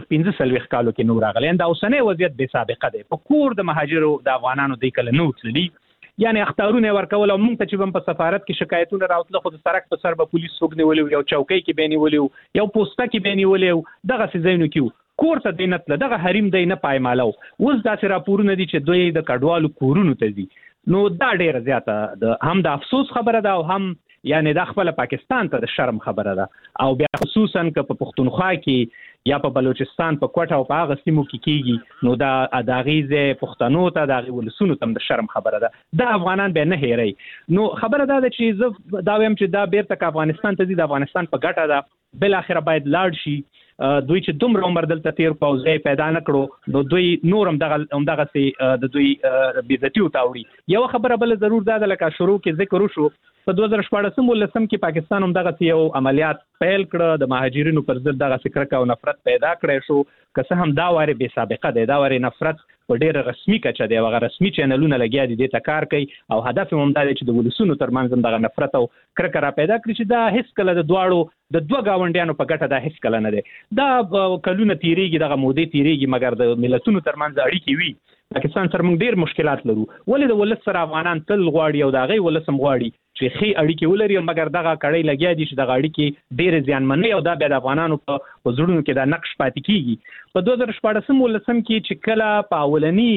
15 کالو کې نور راغلی. دا اوسنۍ وضعیت به سابقه ده. په کور د مهاجرو د افغانانو د کله نو تللی، یعنی اختارونه ورکول او موږ ته چې په سفارت کې شکایتونه راوتله خو د سرک په سر به پولیس څوک نیولي یو چوکۍ کې به نیولي یو پوسټه کې به نیولي دغه څه ځایونه کې کور ته دینت له دغه حریم دی نه پایمالو. اوس داسې راپورونه دي چې دوی د کډوالو کورونو ته ځي. نو دا ډیره زیاته هم د افسوس خبره ده او هم یعنی د خپل پاکستان ته د شرم خبره ده. او بیا خصوصا که په پښتونخوا کې یا په بلوچستان په کوټه او په هغه سیمو کې کیږي نو دا اداغیزه پښتنو ته د ولسونو تم د شرم خبره ده. دا افغانان به نه هېري. نو خبره ده چې زه دا ویم چې دا بیرته افغانستان ته د افغانستان په ګټه ده. بل اخر باید لاړ شي. دوی چې دومره عمر دلته تیر پوزې پیدا نه کړو نو دوی نورم دغه سي د دوی بیزتی او تاوري. یو خبره بل ضرور ده لکه شروع کې ذکر وشو په 2014 ولسم کې پاکستان هم دغه یو عملیات پیل کړ د مهاجرینو پر ضد دغه فکر او نفرت پیدا کړی شو. که څه هم دا واره به سابقه ده، دا واره نفرت په ډېر رسمي کچه دی، هغه رسمي چینلونه لګیا دي د کار کوي او هدف هم دا دی چې د ولسونو ترمنځ دغه نفرت او کرکره پیدا کړي چې دا هیڅ کله د دوه گاونډیانو په ګټه دا هیڅ کله نه دی. دا کلونه تیریږي، دغه مودې تیریږي، مګر د ملتونو ترمنځ اړیکې وي. پاکستان سره موږ ډېر مشکلات لرو. ولې د ولس سره افغانان تل غواړي او دا غي ولسم غواړي چې خې اړیکې ولري، مګر دغه کړي لګیا دي چې دغه اړیکې ډېر زیانمنې او دا بیا د افغانانو په زړونو کې دا نقش پاتې کیږي. په 2014 ولسم کې چې کله په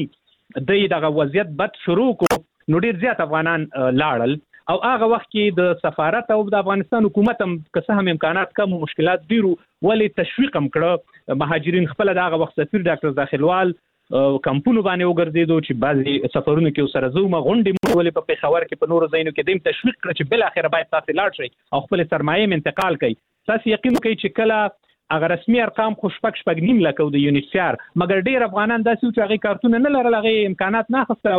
اولنی دغه وضعیت بد شروع کو نو ډېر زیات افغانان لاړل او هغه وخت کې د سفارت او د افغانستان حکومت هم که څه هم امکانات کم او مشکلات ډیرو ولې تشویق هم کړه. مهاجرین خپل دغه وخت سفیر ډاکټر داخلوال کمپونو باندې وګرځیدو چې بعضي سفرونو کې سره زومه غونډې مولې په پیښور کې په نورو ځایونو کې دیم تشویق کړ چې بل اخر باید تاسو لاړ شئ او خپل سرمایه انتقال کړئ. تاسو یقین کوئ چې کله اگر رسمي ارقام خو شپږ نیم لکه د یونیسیار، مګر ډیر افغانان داسې چې هغه کارتونه نه لرل، هغه امکانات نه اخیستل،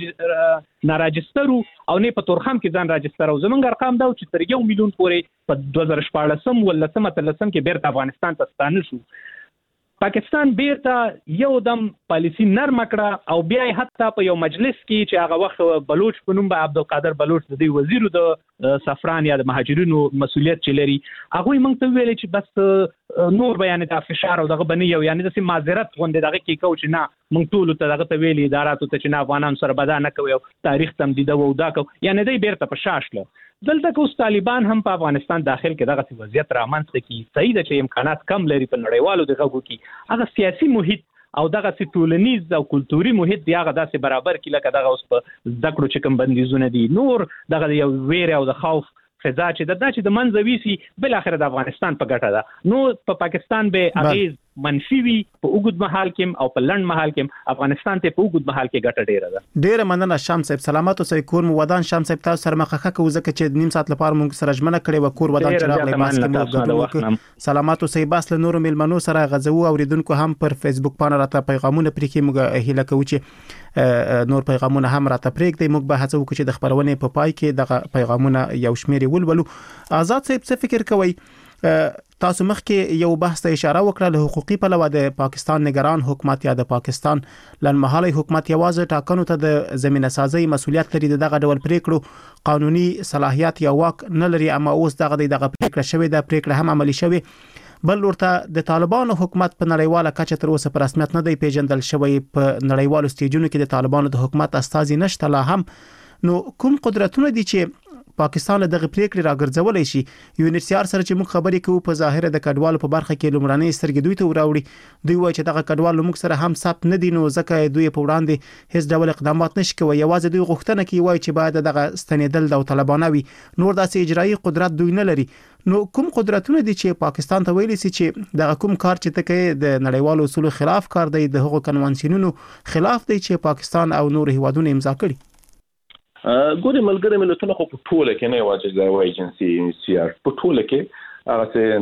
هغه ناراجسترو او نه په تورخم کې ځان راجستر او زمونږ ارقام دا چې تر 1 میلیون پورې په 2014 ولسم کې بیرته افغانستان ته ستانه شو. پاکستان بیرته یو دم پالیسی نرم کړه او بیا حتی په یو مجلس کې چې هغه وخت بلوچ په نوم به عبدالقادر بلوچ د وزیر د سفران یا د مهاجرینو مسولیت چې لري، هغه موږ ته ویل چې بس نور بیان د فشار او دغه بنی یو یعنی د معذرت غونډه دغه کې کو چې نه موږ ټول ته دغه ته ویلي اداراتو ته چې نه افغانان سره بدا نه کوي او تاریخ تمدید او دا کو یعنی د بیرته په شاشله. دلته کوس طالبان هم په افغانستان داخل کې دغه وضعیت رامنځته کی. صحیح ده چې امکانات کم لري په نړیوالو دغه کې، هغه سیاسي محیط او دغه ټولنیز او کلتوري محیط دی هغه داسې برابر کی لکه دغه اوس په ذکر چې کوم بندیزونه دي نور دغه یو ویره او د خوف فضا چې د منځوي سي بل اخر د افغانستان په ګټه ده. نو په پاکستان به اغیز منفي وي په اوږد مهال کې او په لنډ مهال کې افغانستان ته په اوږد مهال کې ګټه ډیره ده. ډیره مننه شمس صاحب. سلامات اوسئ. کور مو ودان شمس صاحب، تاسو سره مخه کوو ځکه چې نیم ساعت لپاره موږ سره ژمنه کړې و کور ودان چې راغلی ماس کې موږ غوښتو. سلامات اوسئ. بس له نورو ملمنو سره غزو اوریدونکو هم پر فیسبوک باندې راته پیغامونه پرې کې موږ هیله کوو چې نور پیغامونه هم راته پرېږدي. موږ به هڅه وکړو چې د خبرونه په پای کې دغه پیغامونه یو شمېر ولولو. آزاد صاحب څه فکر کوي؟ تاسو مخکې یو بحث ته اشاره وکړه له حقوقي پلوه د پاکستان نگران حکومت یا د پاکستان لنډمهاله حکومت یوازې ټاکنو ته د زمينه سازي مسولیت لري، دغه ډول پریکړو قانوني صلاحیت یا واک نه لري، اما اوس دغه پریکړه شوې ده، پریکړه هم عملی شوې. بل ورته د طالبانو حکومت په نړیواله کچه تر اوسه په رسمیت نه دی پیژندل شوی، په نړیوالو سټیجونو کې د طالبانو د حکومت استازي نشته لا هم. نو کوم قدرتونه دي چې پاکستان دغه پریکړې راګرځولای شي؟ یونیسیار سره چې موږ خبرې کوو په ظاهر د کډوالو په برخه کې لومړنۍ سترګې دوی ته وراوړي، دوی وایي چې دغه کډوالو موږ سره هم ثبت نه دي، نو ځکه دوی په وړاندې هیڅ ډول اقدامات نشي کوي. یوازې دوی غوښتنه کوي وایي چې باید دغه ستنېدل د طالبانو وي، نور داسې اجرایي قدرت دوی نه لري. نو کوم قدرتونه دي چې پاکستان ته ویلي سي چې دغه کوم کار چې تکي د نړیوالو اصولو خلاف کار دی، د هغو کنوانسیونونو خلاف دی چې پاکستان او نور هیوادونه امضا کړي؟ ګوري ملګری ملتونه خو په ټوله کې نه واجب دا وایي ایجنسی یونیسیار په ټوله کې هغه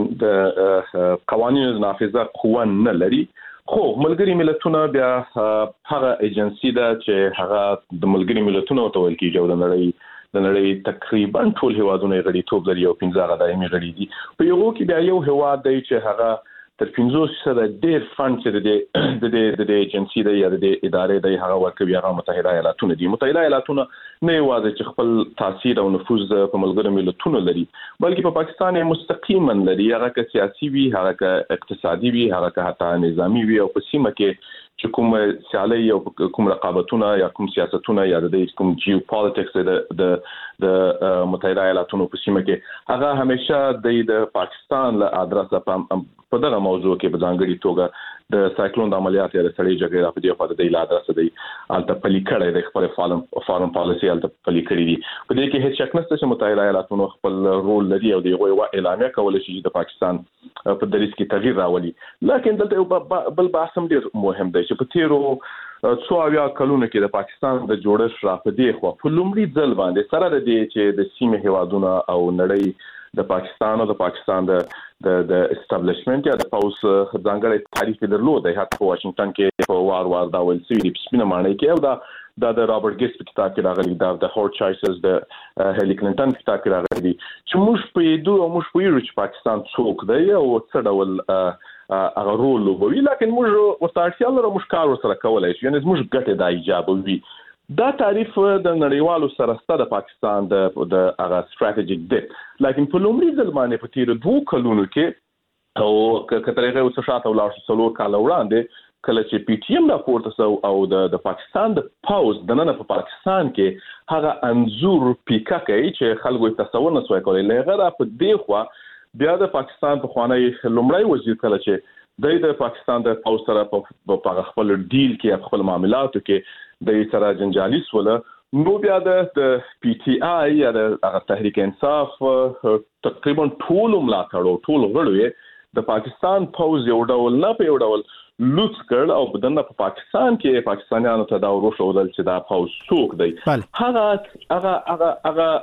د قوانینو نافذه قوه نه لري خو ملګری ملتونه بیا هغه ایجنسی ده چې هغه د ملګری ملتونو ته ویل کیږي د نړۍ تقریبا ټول هیوادونه غړیتوب لري او 15 دایمي غړي دي په یو کې بیا یو هیواد دی چې هغه تر 50% ډیر فند چې د ایجنسی د یا د ادارې د هغه ورکوي هغه متحده ایالاتونه دي. متحده ایالاتونه نه یوازې چې خپل تاثیر او نفوذ په ملګرو ملتونو لري بلکې په پاکستان مستقیما لري هغه که سیاسي وي هغه که اقتصادي وي هغه که حتی نظامی وي او په سیمه کې چې کوم سیالي او کوم رقابتونه یا کوم سیاستونه یا د کوم جیوپالیټکس د متحده ایالاتونو په سیمه کې هغه همیشه د پاکستان له ادرسه په دغه موضوع کې په ځانګړي توګه د سایکلون د عملیات یا د سړي جګړې په دې په د ادرسه دی الته پلي کړی د خپل فارم پالیسي الته پلي کړی دي په دې کې هیڅ شک نشته چې متحده ایالاتونو خپل رول لري او د یو اعلامیه کول شي د پاکستان په دریس کې تغییر راولي لکه دلته بل بحث هم ډیر مهم دی چې په تیرو څو اویا کلونو کې د پاکستان د جوړښت را په دې خو په لومړي ځل باندې سره د دې چې د سیمه هیوادونو او نړۍ د پاکستان د اسټابلیشمنت یا د پاوس ځانګړي تاریخ درلود حتی په واشنگټن کې په وار دا ول سوي د سپینه معنی کې او د رابرټ ګیټس په کتاب کې راغلي د هورت چایسز د هیلی کلینټن په کتاب کې راغلي چې موږ په یو چې پاکستان څوک دی او څه ډول هغه رول لوبوي لکه موږ ورته لرو موږ کار سره کولای شو یعنی موږ ګټه د ایجابوي دا تعریف د نړیوالو سره ستاسو د پاکستان د هغه استراتیژیک دی لکه په لومړي ځل باندې په تیر 2 کلونو کې او کترغه اوس شاته ولاړ څلور کال وړاندې کله چې پی ټی ایم راپورته سو او د پاکستان د پاوز د نن په پاکستان کې هغه انزور پیکا کوي چې خلکو تصور نه سوي کولای لغه په دې خوا بیا د پاکستان په خوانی لومړی وزیر کله چې د پاکستان د پاوز سره په خپل ډیل کې خپل معاملاتو کې د سره جنجالي سوله نو بیا د پی ټی آی یا د تحریک انصاف تقریبا ټول ملاتړو ټول غړي د پاکستان پاوز یو ډول نه په یو ډول لوټ کړ او بدنه په پاکستان کې پاکستانیانو ته دا وروښودل چې دا پاوز څوک دی هغه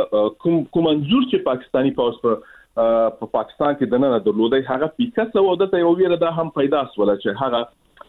کوم منظور چې پاکستانی پاوز په پاکستان کې دنه درلودي هغه پیکس او د یو ویره دا هم پیدا سول چې هغه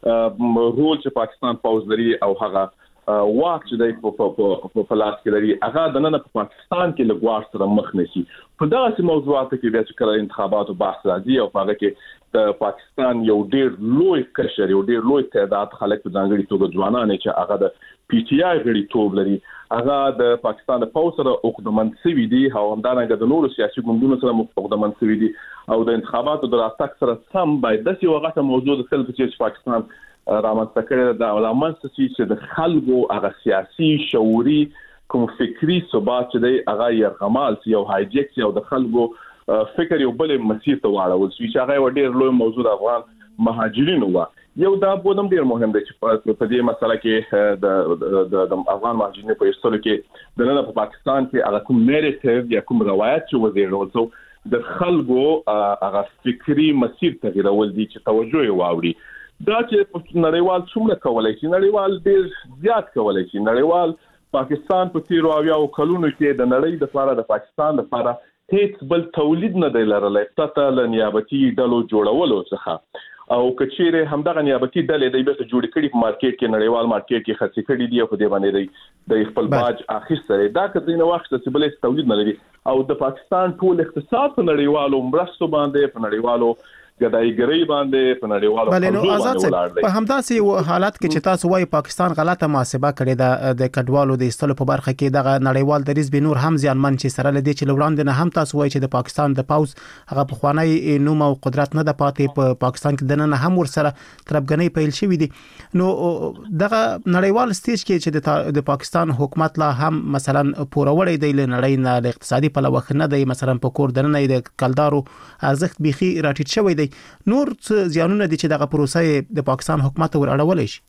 رول چې پاکستان پاوز لري او هغه واک چې د په لاس کې لري هغه د نن په پاکستان کې لګوار سره مخ نشي په دغه موضوعاتو کې بیا چې کله انتخاباتو بحث راځي او هغه کې د پاکستان یو ډیر لوی کشر یو ډیر لوی تعداد خلک په ځانګړي توګه ځوانان چې هغه د پی ټی آی غړیتوب لري هغه د پاکستان د پاوز سره عقدمن سوي دي او همدارنګه د نورو سیاسي ګوندونو سره عقدمن سوي دي او د انتخاباتو د راتګ سره سم باید د یو غټه موضوع د خلکو چې پاکستان رامنځته کړی دا رامنځته چې د خلکو هغه سیاسي شعوري کوم فکری ثبات چې دی هغه یرغمال یو هایجیک یو د خلکو فکر یو بل مسیر ته واړول چې هغه ډېر لوی موضوع د افغان مهاجرینو و یو دا بودم ډیر مهم دی چې په دې مسله کې د افغان مهاجرینو په اصل کې د نن په پاکستان کې هغه کوم نیریټیو یا کوم روایت چې وزیر ورته د خلکو هغه فکری مسیر تغیرول دي چې توجه یې واوړي دا چې نړیوال څومره کولای شي نړیوال ډیر زیات کولای شي نړیوال پاکستان په تیرو اویا کلونو کې د نړۍ د لپاره د پاکستان لپاره هیڅ بل تولید نه دی لرلی پته ل نیابتي ډلو جوړولو څخه او کچېره همدغه نیابتي ډلې د بیرته جوړ کړي په مارکیټ کې نړیوال مارکیټ کې خرڅ کړي دي او په دې باندې د خپل باج اخیستل دا کله نو وخت چې بل تولید نه لري او د پاکستان ټول اقتصاد په نړیوالو مرستو باندې په نړیوالو ګډایګری باندې په نړیوالو باندې په همداسې حالات کې چې تاسو وايي پاکستان غلطه محاسبه کړې د کډوالو د استلو په برخه کې د نړیوال دریز به نور هم ځانمن چې سره لدی چې لوړاند نه هم تاسو وايي چې د پاکستان د پاوز هغه په خوانی نوم او قدرت نه د پاتې په پاکستان کې د نه هم ور سره طرفګنۍ پیل شوې دي نو دغه نړیوال سټیج کې چې د پاکستان حکومت لا هم مثلا پوروړی دی لنړۍ نه د اقتصادي په لوخ نه دی مثلا په کور دنه د کلدارو ارزښت بيخي راټیټ شوی دی نور څه ځانونه دي چې دغه پروسه د پاکستان حکومت ور اړولای شي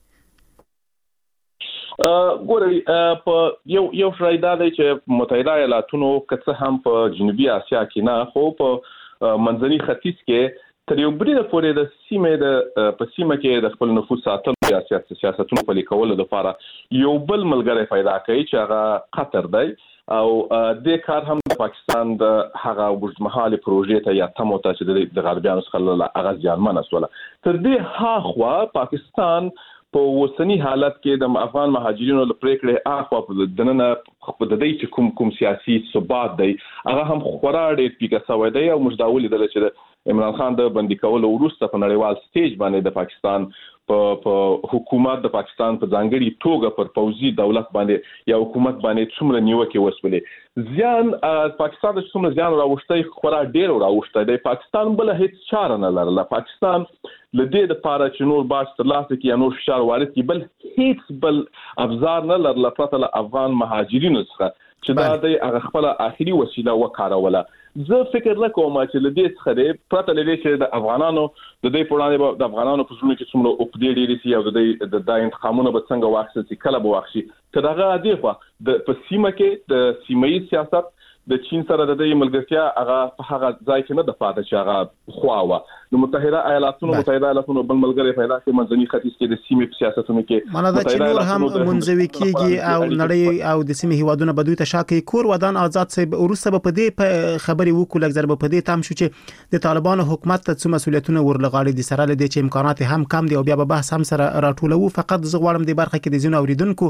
ګوري په یو فرایدا دی چې متحده ایالاتونو کڅه هم په جنوبي اسیا کې نه خو په منځني ختیځ کې تر یو بریده پورې د سیمې په سیمه کې د خپل نفوذ ساتلو سیاستونو په لیکولو لپاره یو بل ملګری پیدا کړي چې هغه قطر دی او د کار هم د پاکستان د هغه وجدمحالي پروژې ته یا تمو ته چې د غربیانو څخه اغاز ځانمنه سول تر دې هاخوا پاکستان په وسنی حالت کې د افغان مهاجرینو لپاره کړه اخوا په دننه په د دې چې کوم سیاسي ثبات دی هغه هم خورا ډېر پیګه سوی دی او مجداول دي چې عمران خان د بندي کولو وروسته په نړیوال سټیج باندې د پاکستان په حکومت د پاکستان په ځانګړي توګه پر پوځي دولت باندې یا حکومت باندې څومره نیوکه وسولې ځان پاکستان د څومره ځان راوښتي خورا ډېر راوښتي د پاکستان بل هیڅ چاره نه لرله پاکستان لدې د پاره چې نور باج تر لاسه کې یا نور فشار وارد کی بل هیڅ بل ابزار نه لرله پرته افغان مهاجرینو څخه چې دا د هغه خپل اخري وسیله وکاروله زه فکر نه کوم چې لدې څخه پرته لدې چې د افغانانو د دې پړاندې د افغانانو په څونو کې څومره اپډیټ لري چې او د انتخابونو به څنګه واخلي چې کله به واخلي ترغه دی خو د په سیمه کې د سیمایي سیاست د چین سره د دې ملګرتیا هغه په هغه ځای کې نه د پاتې چې هغه خواوه د متحده ایالاتونو بل ملګری پیدا کړي منځني ختیځ کې د سیمې سیاستونو کې مانه دا چې نور هم منځوي کېږي او نړۍ او د سیمې هیوادونو بدوي ته شاکي کور ودان آزاد سي ورسره په دې خبري وکړو لږ ضرب په دې تام شو چې د طالبانو حکومت ته څه مسولیتونه ورلغاړي دي سره لدې چې امکانات هم کم دي او بیا به بحث هم سره راټولو فقط زه غواړم د برخه کې د زینو اوریدونکو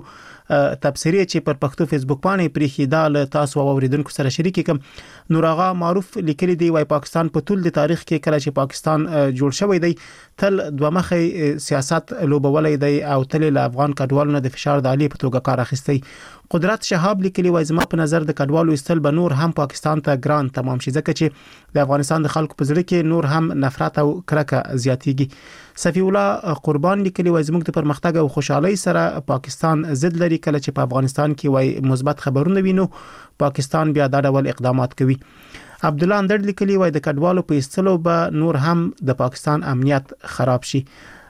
تبصری چې پر پښتو فیسبوک باندې پریخي دال تاسو اوریدونکو سره شریک کوم نور آغا معروف لیکلي دی وايي پاکستان په ټول د تاریخ کې کله چې پاکستان جوړ شوی دی تل دوه مخې سیاست لوبولې دی او تل له افغان کډوالو نه د فشار د علی په توګه کار اخیستی قدرت شهاب لیکلي وايي زما په نظر د کډوالو استل به نور هم پاکستان ته ګران تمام شي ځکه چې د افغانستان د خلکو په زړه کې نور هم نفرت او کرکه زیاتیږي صفی الله قربان لیکلي وايي زموږ د پرمختګ او خوشحالي سره پاکستان ضد لري کله چې په افغانستان کې وايي مثبت خبرونه وینو پاکستان بیا دا ډول اقدامات کوي عبد الله اندر لیکلي وايي د کډوالو په استلو به نور هم د پاکستان امنیت خراب شي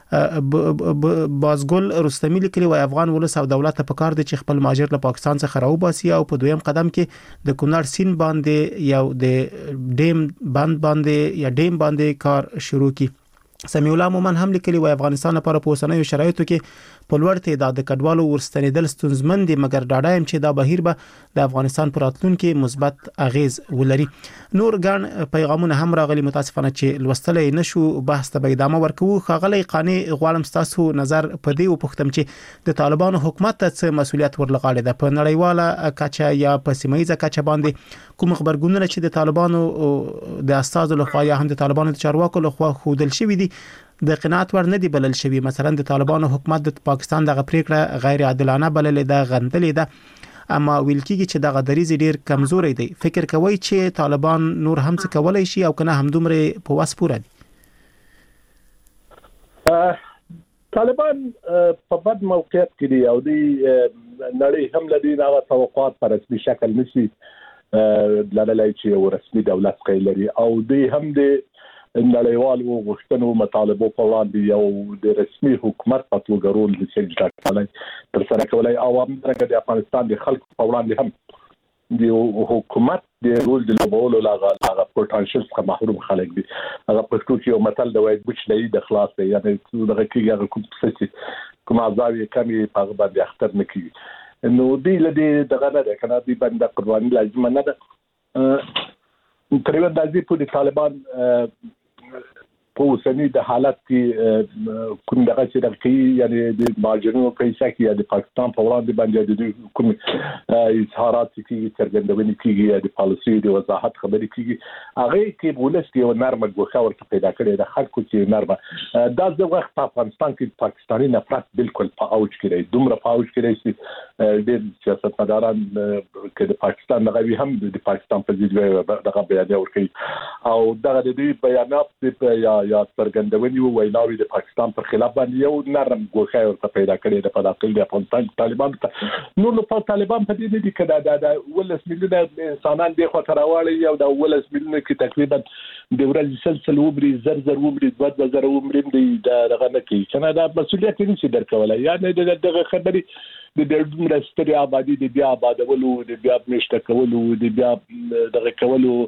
بازګل رستمی لیکلي وايي افغان ولس او دولت په کار دي چې خپل ماجر له پاکستان څخه راوباسي او په دویم قدم کې د کونړ سین باندې یو د ډیم باندې کار شروع کړي سمیع الله مومن هم لیکلي وايي افغانستان لپاره په اوسنیو شرایطو کې په لوړ تعداد د کډوالو ورستنیدل ستونزمن دي مګر ډاډایم چې دا بهیر به د افغانستان پر راتلونکو مثبت اغیز ولري نور ګان پیغامونه هم راغلي متاسفانه چې لوستلې نشو بحث ته ادامه ورکوو خغلی قانی غوالم تاسو نظر په دې وپختم چې د طالبانو حکومت ته مسولیت ورلغاړي د په نړیواله کچه یا په سیمایي کچه باندې کوم خبرګونونه چې د طالبانو د استازو لخوا یا هم د طالبانو د چارواکو لخوا خودل شوی دي د قناعت ور نه دی بلل شوی مثلا د طالبانو حکومت د پاکستان دغه پریکړه غیر عادلانه بللې ده غندلې ده اما ویل کیږي چې دغه دریځ ډیر کمزوري دی فکر کوي چې طالبان نور هم څه کولای شي او کنه هم دومره په واس پوره دي طالبان په بد موقعیت کې دي او د نړۍ هم لدی دا توقعات پر رسمي شکل نشي لړلای چې رسمي دولت کوي او د هم د نړیوالو غوښتنو مطالبو په وړاندې یو د رسمي حکومت په توګه رول د چینج ډاکټرای تر سره کولای او همدغه د افغانستان د خلکو په وړاندې هم د حکومت د رول د لوبولو لاغه پوتانشل څخه محروم خلک دي هغه پښتو کې یو متل د وایي بچ نه د خلاص دی یعنی دغه کې هغه کوم عذاب کمی په باندې اختر نه کیږي نو دی لدی دغه نه ده کنه دی باندې قرباني لازم نه ده تقریبا د دې په طالبان په اوسنی د حالت کې کوم دغه چې د یعنی د ماجرونو په حساب کې د پاکستان په وړاندې باندې د کوم اظهارات کې څرګندونې کیږي د پالیسي د وضاحت خبرې کیږي هغه کې بولس کې یو نرمه ګوښه ورته پیدا کړي د خلکو چې نرمه دا د وخت په افغانستان کې پاکستاني نفرت بالکل په اوج کې دی دومره په اوج کې دی چې د سیاستمداران کې د پاکستان نغوي هم د پاکستان په ضد دغه بیان ورکړي او دغه د دې بیانات یا څرګندونې ویناوي د پاکستان پر خلاف باندې یو نرم ګوښه ورته پیدا کړي د پداخل د افغانستان طالبان نو په طالبان په دې دي کړه د ولس ملیونه انسانان د خطر راوړي او د ولس ملیونه کې تقریبا د ورځې سلسله وبري زر وبري 2000 وبري دغه نه کوي کنه دا مسولیت نشي درکولای یعنی دغه خبرې د ډیموکراسي آبادی د بیا آبادولو د بیا مشته کولو د بیا دغه کولو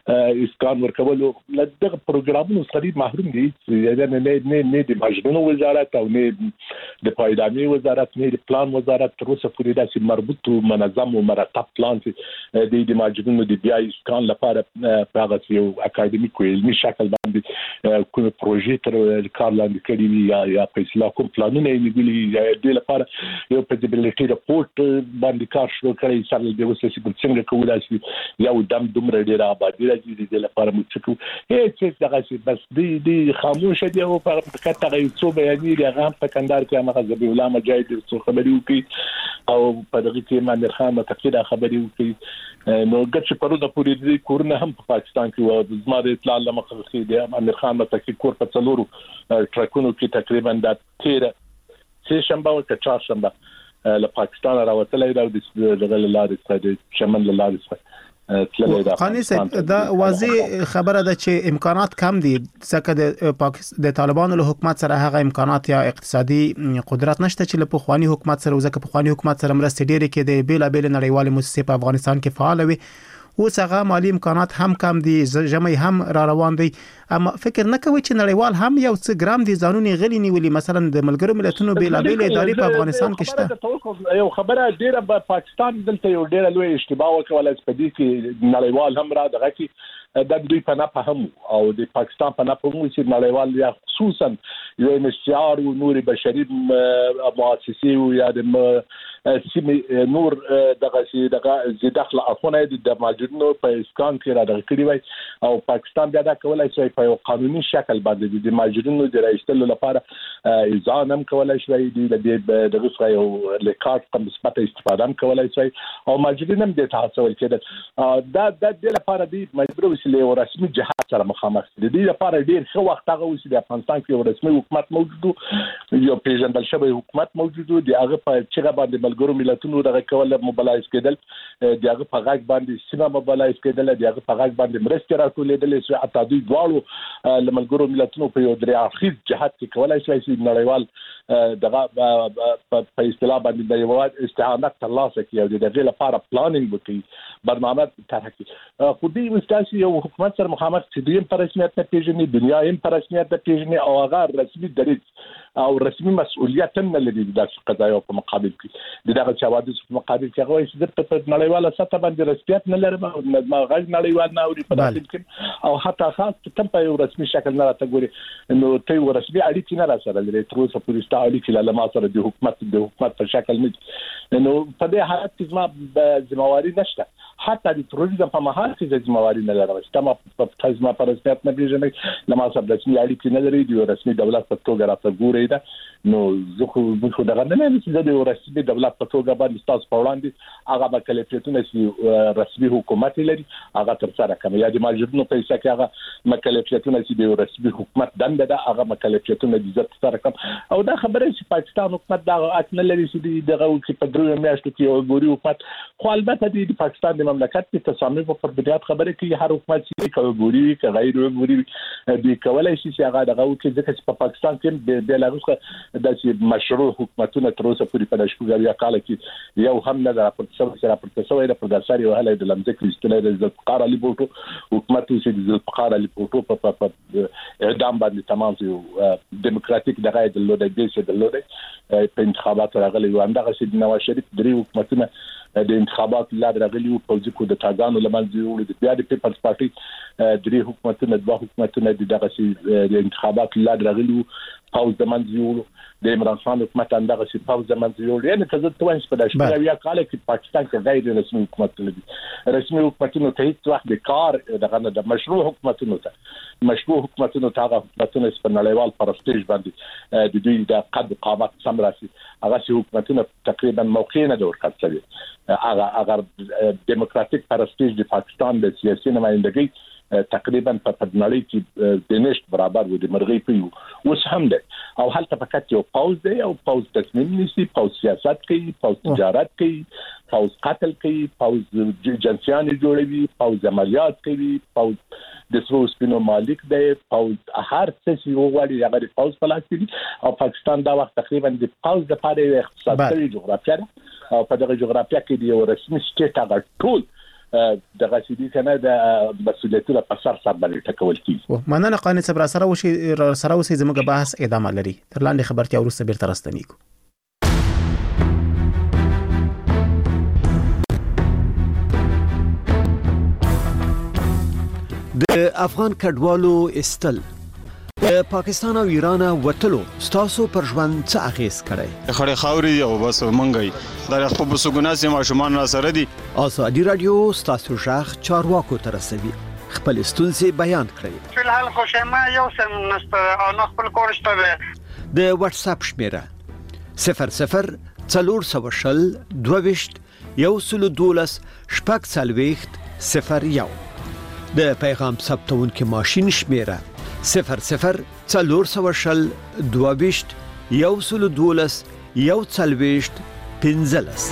اسکان ورکول لدغه پروګرامونو څخه محروم دي یعنی نه د ماجرونو وزارت او نه د پایدامي وزارت نه د پلان وزارت تر اوسه پورې داسې مربوط او منظم او مرتب پلان د ماجرونو د بیا اسکان لپاره په هغه یو اکاډمیک او علمي شکل باندې کوم پروژې تر کار لاندې کړي یا په اصلاح کوم پلانونه یې نیولي د لپاره یو فیزیبিলিټي رپورت باندې کار شروع کړی چې د اوسه څنګه کولای شي یو دم دومره ډیر آبادی راځي د لپاره مڅکو هیڅ دغه بس د خاموشه دی او په کته یو څو بیانې لري هغه په کندهار کې هغه ذبی الله مجاهد څو خبرې وکړي او په دغه کې امیر خان متقیده خبرې وکړي نو ګټ پرونه پوری دي کورونه هم په پاکستان کې و زما د اطلاع لمخه کې دی امیر خان متقید کور په څلورو ټرکونو کې تقریبا د 13 شنبه او 4 شنبه له پاکستان راوتلې د دغه لارې څخه د شمن لارې څخه قانی صاحب دا واضح خبره ده چې امکانات کم دي ځکه د طالبانو له حکومت سره هغه امکانات یا اقتصادي قدرت نشته چې له پخوانی حکومت سره ځکه پخوانی حکومت سره مرستې ډېرې کې د بیلابل نړیوال مؤسسې په افغانستان کې فعال وي اوس هغه مالی امکانات هم کم دي جمعي هم را روان دي اما فکر نه کوي چې نړیوال هم یو څه ګرام دي ځانونه غلي نیولي مثلا د ملګرو ملتونو بیلابل ادارې په افغانستان کې شته یو خبره ډیره په پاکستان دلته یو ډیره لوی اشتباه وکړه چې په دې کې نړیوال هم را دغه کې د دوی په نه فهم او د پاکستان په نه فهم چې نړیوال یا خصوصا یو انشعار او نور بشري مؤسسې او یا د سیمه نور دغه داخله افغانه د ماجرونو په اسکان کې را دغه کړی وای او پاکستان بیا دا کولای شي په یو قانوني شکل باندې د ماجرونو د رئیسلو لپاره ځان هم کولای شي د دغه یو لیکات په مثبت استفاده هم کولای شي او ماجرین هم د تاسو کېدل دا د لپاره دی مجبور وسیله او رسمي جهاد سره مخامخ دي د لپاره ډیر ښه وخت هغه وسیله د افغانستان کې یو رسمي حکومت موجود یو پیژندل شوی حکومت موجود دی هغه په چیرې باندې ملګرو ملتونو دغه کول موبلایز کېدل دغه په غاګ باندې سیمه موبلایز کېدل دغه په غاګ باندې مرستې راټولېدل چې اته دوی دواړو لملګرو ملتونو په یو درې اخیز جهاد کې کولای شي چې نړیوال دغه په اصطلاح باندې د یو استعانت ترلاسه کړي او دغه لپاره پلانینګ وکړي برنامه طرح کړي خو دې وستاسي یو حکومت سره مخامخ چې دوی په رسمیت نه پیژني دنیا هم په رسمیت نه پیژني او هغه رسمي دریځ او رسمي مسؤلیت نه لري د قضایا په مقابل کې دغه چوادس په مقابل کې هغه چې د په نړیواله سطح باندې رسمیت نه لري او ما غږ نړیوال نه اوري په داخل کې او حتی خاص تم په یو رسمي شکل نه راته ګوري نو ته یو رسمي اړیکې نه راځي لري تر اوسه پورې ستاسو اړیکې له ما سره د حکومت په شکل نه نو په دې حالت کې ما ځمواري نشته حتی د تروریزم په مهال کې ځمواري نه لري چې ما په تاسو په رسمیت نه پیژني لمه سره رسمي اړیکې نه لري د رسمي دولت په توګه راته ګوري نو زه خو دغه نه چې د رسمي دولت په توګه باندې تاسو په وړاندې هغه مکلفیتونه چې رسمي حکومت لري هغه تر سره کوي یا د ماجرونو په حساب کې هغه مکلفیتونه چې د رسمي حکومت دنده ده هغه مکلفیتونه د عزت سره کوم او دا خبره چې پاکستان حکومت دا اټنل لري چې دغه چې په درو میاشتو کې یو ګوري حکومت خو البته د پاکستان د مملکت په تصامیم په بنیاد خبره کوي هر حکومت چې کوي ګوري کې غیر ګوري د کولای شي چې هغه دغه کې ځکه په پاکستان کې د لاغوسه د مشروع حکومتونو تر اوسه پورې په دشکوګا یا کال کې یو هم نه راپورته شوی د پرداساري وهله د لمزه کریستل د ذوالفقار علي بوټو حکومت چې د ذوالفقار علي بوټو په اعدام باندې تمام یو دیموکراتیک دغه د لوده دیسه د لوده په انتخابات راغلي و همدغه چې د نواز شریف درې حکومتونه د انتخابات لار راغلي او پوځي کو د تاګانو لمنځه وړي د بیا د پیپلز پارټي درې حکومتونه دوه حکومتونه دغه چې د انتخابات لار راغلي پاوز د منځ یو د عمران خان حکومت اندغه چې پاوز د منځ یو یعنی که زه توانس په داسې یا کال کې پاکستان کې غیر رسمي حکومت لري رسمي حکومتونه ته هیڅ وخت د کار دغه د مشروع حکومتونو ته هغه حکومتونه په نړیوال پرستیج باندې د دوی د قد قامت سم راسي هغه حکومتونه تقریبا موقع نه دور کړل هغه دیموکراتیک پرستیج د پاکستان د سیاسي نمائندګۍ تقریبا په نړۍ کې د نشټ برابر و د مرغۍ په اوس هم ده او هلته فقط یو پاوز دی او پاوز تصمیم نیسي پاوز سیاست کوي پاوز تجارت کوي پاوز قتل کوي پاوز جنسیان جوړوي پاوز عملیات کوي پاوز د سرو سپینو مالک دی پاوز هر څه چې وغواړي هغه د پاوز په لاس کې دي او پاکستان دا وخت تقریبا د پاوز لپاره اختصاصي جغرافیه ده او په دغه جغرافیه کې دی یو رسمي سټیټ هغه ټول دغه سيدي کنه د مسولیتونو په سر باندې ټکول کیږي. مننه قانون صبر سره وشي زموږ بحث ادامه لري. تر لاندې خبرتیا وروسته بیرته راستنیږو. د افغان کډوالو استل د پاکستان او ایران وټلو ستاسو پر ژوند څه اغیز کړی؟ خړې خاوري او بس منګي د خپل بسګوناسي ماشومان را سره دي. ازادي رادیو ستاسو ژغ چارواکو تر رسوي. خپل ستونزې بیان کړئ. فلحال خوشما یو سم نست او خپل کورشته د واتس اپ شمیره 00 400 22 112 شپږ څلوېښت 01 د پیغام ثبتونکو ماشين شمیره 00 400 22 112 140 15.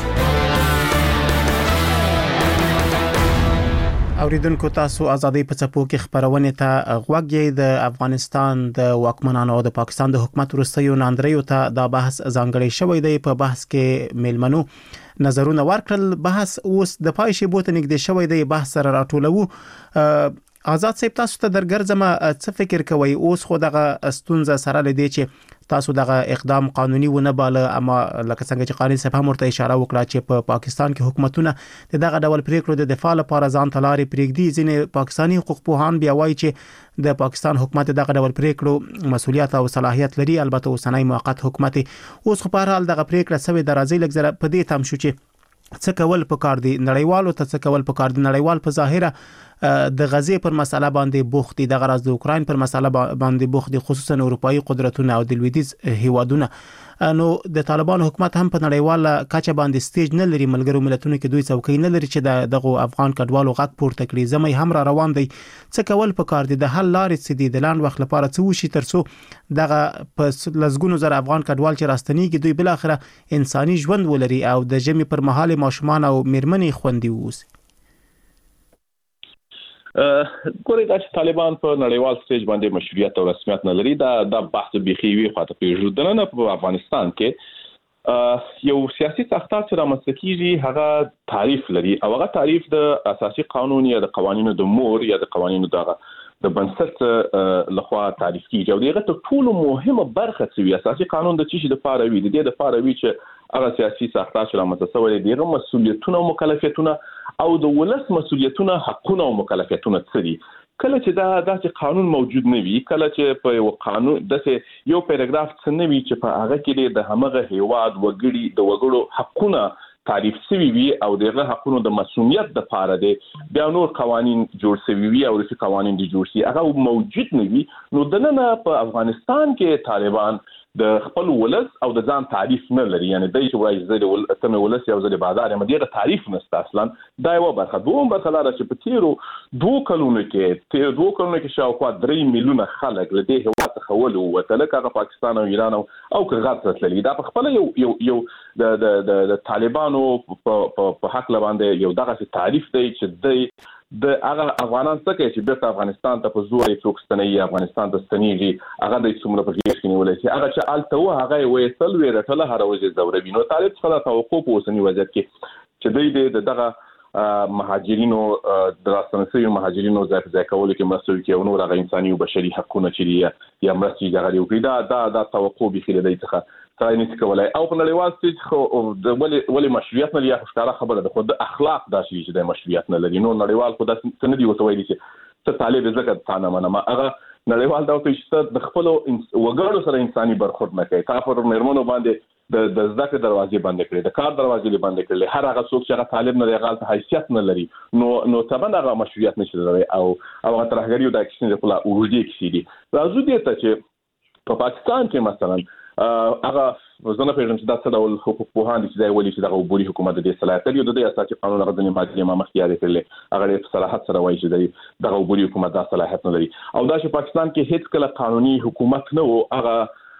اوریدونکو تاسو ازادي په چپو کې خبرونه ته غوږی د افغانستان د واکمنانو او د پاکستان د حکومت وروستیو ناندریو ته دا بحث ځانګړی شوی دی. په بحث کې میلمنو نظرونه ورکړل. بحث اوس د پایشي بوته نږدې شوی دی. بحث سره راټولو. آزاد صاحب تاسو ته درګرځم څه فکر کوئ؟ اوس خو دغه ستونزه سره لدی چې تاسو دغه اقدام قانوني ونه باله، اما لکه څنګه چې قانون صاحب هم ورته اشاره وکړه چې په پاکستان کې حکومتونه دغه ډول پریکړو د دفاع لپاره ځان تلاري پریږدي. ځینې پاکستاني حقوق پوهان بیا وایي چې د پاکستان حکومت دغه ډول پریکړو مسؤلیت او صلاحیت لري. البته اوسنۍ موقت حکومت اوس خو په هر حال دغه پریکړه سوي درازي لګزره په دې تم شو چې څه کول پکار دي، نړیوالو ته څه کول پکار دي. نړیوال په ظاهره د غزې پر مسله باندې بوخت دي، د غرض د اوکراین پر مسله باندې بوخت دي، خصوصا اروپאי قدرتونه او د لویدیز هیوادونه. نو د طالبان حکومت هم په نړیواله کچه باندې سټیج نه لري. ملګرو ملتونو کې دوی څوکۍ نه لري چې دغه افغان کډوالو غږ پورته کړي. زمي هم را روان دي. څه کول پکار دي؟ د حل لارې څه دي؟ د لاند وخت لپاره څه وشي ترڅو دغه په لزګونو زر افغان کډوال چې راستنیږي دوی بل اخره انساني ژوند ولري او د جمی پر مهال ماشومان او میرمنې خوندي ووسي. ګورې دا چې طالبان په نړیوال سټیج باندې مشروعیت او رسمیت نه لري، دا بحث بيخي وی خاطر پیژندنه نه په افغانستان کې یو سیاسي ساختار چې رامنځته کیږي هغه تعریف لري او هغه تعریف د اساسي قانون یا د قوانینو د مور یا د قوانینو د بنسټ لخوا تعریف کیږي. او دغه ته ټول مهمه برخه چې اساسي قانون د چی د فاروي د دې د فاروي چې هغه سیاسي ساختار چې رامنځته شوی دی دغه مسؤلیتونه او مکلفیتونه او د ولس مسؤلیتونه حقونه او مکلفیتونه څه دي. کله چې دا چې قانون موجود نه وي، کله چې په یو قانون د یو پیراګراف څه نه وي چې په هغه کې د همغه هیواد وګړو حقونه تعریف شوی وي او دغه حقونو د مسؤلیت د پاره دی، بیا نور قوانين جوړ شوی وي او رسمي قوانين دي جوړ شي هغه موجود نه وي. نو دنه په افغانستان کې طالبان د خپل ولس او د ځان تعریف نه لري. یعنی دای چې وایي زه د ولس یو ځل بازار یم دغه تعریف نشته اصلا. دا یو برخه. دوم برخه لاره چې په تیرو 2 کلونو کې شاوخوا 3 میلیونه خلک له دې هیواد څخه ووتل، هغه پاکستان او ایران او غرب ته تللی. دا په خپل یو د طالبانو په حق باندې یو دغه تعریف دی چې د هغه افغانان څخه چې بیرته افغانستان ته په زور یې څوک ستنې افغانستان ته ستنېږي هغه د څومره په غیر کې نیولای شي. هغه چې الته هغه وېسل ویرټله هر ورځ زوربي. نو طالب څخه توقع په اوسنی وضعیت کې چې دغه مهاجرینو د راستنسیو مهاجرینو ځای کولو کې مسؤل کې او نور هغه انساني او بشري حقوقونه چې یا مرستي غړي وکړي دا توقع به خیره دی څخه ترای نشي کولای. او په نړیوال سټیج خو د ولې مشروعیت نه لري ښکارا خبره ده. خو د اخلاق دا شی چې د مشروعیت نه لري. نو نړیوال خو دا څه نه دی وته وایي چې څه طالب زکه ثانه منه هغه نړیوال دا چې د خپل وګړو سره انساني برخورد نه کوي. تا پر مرمنو باندې د ذکر دروازې بند کړي، د کار دروازې بند کړي. هر هغه څوک چې هغه طالب نه لري غلط حیثیت نه لري نو طبعا هغه مشروعیت نشي لري او هغه ترهګری او د اکشن په لاره ورودي کیږي. راځو دې ته چې په پاکستان کې مثلا هغه وزنه پیژنم چې دا څه ډول حقوق پوهان دي چې دا ولي چې دغه عبوري حکومت د صلاحیت لري او د اساسي قانون غوښتنې ماده ما مخکې کړل هغه د صلاحیت سره وایي چې دغه عبوري حکومت د صلاحیت نه لري. او دا چې پاکستان کې هیڅ کله قانوني حکومت نه و، هغه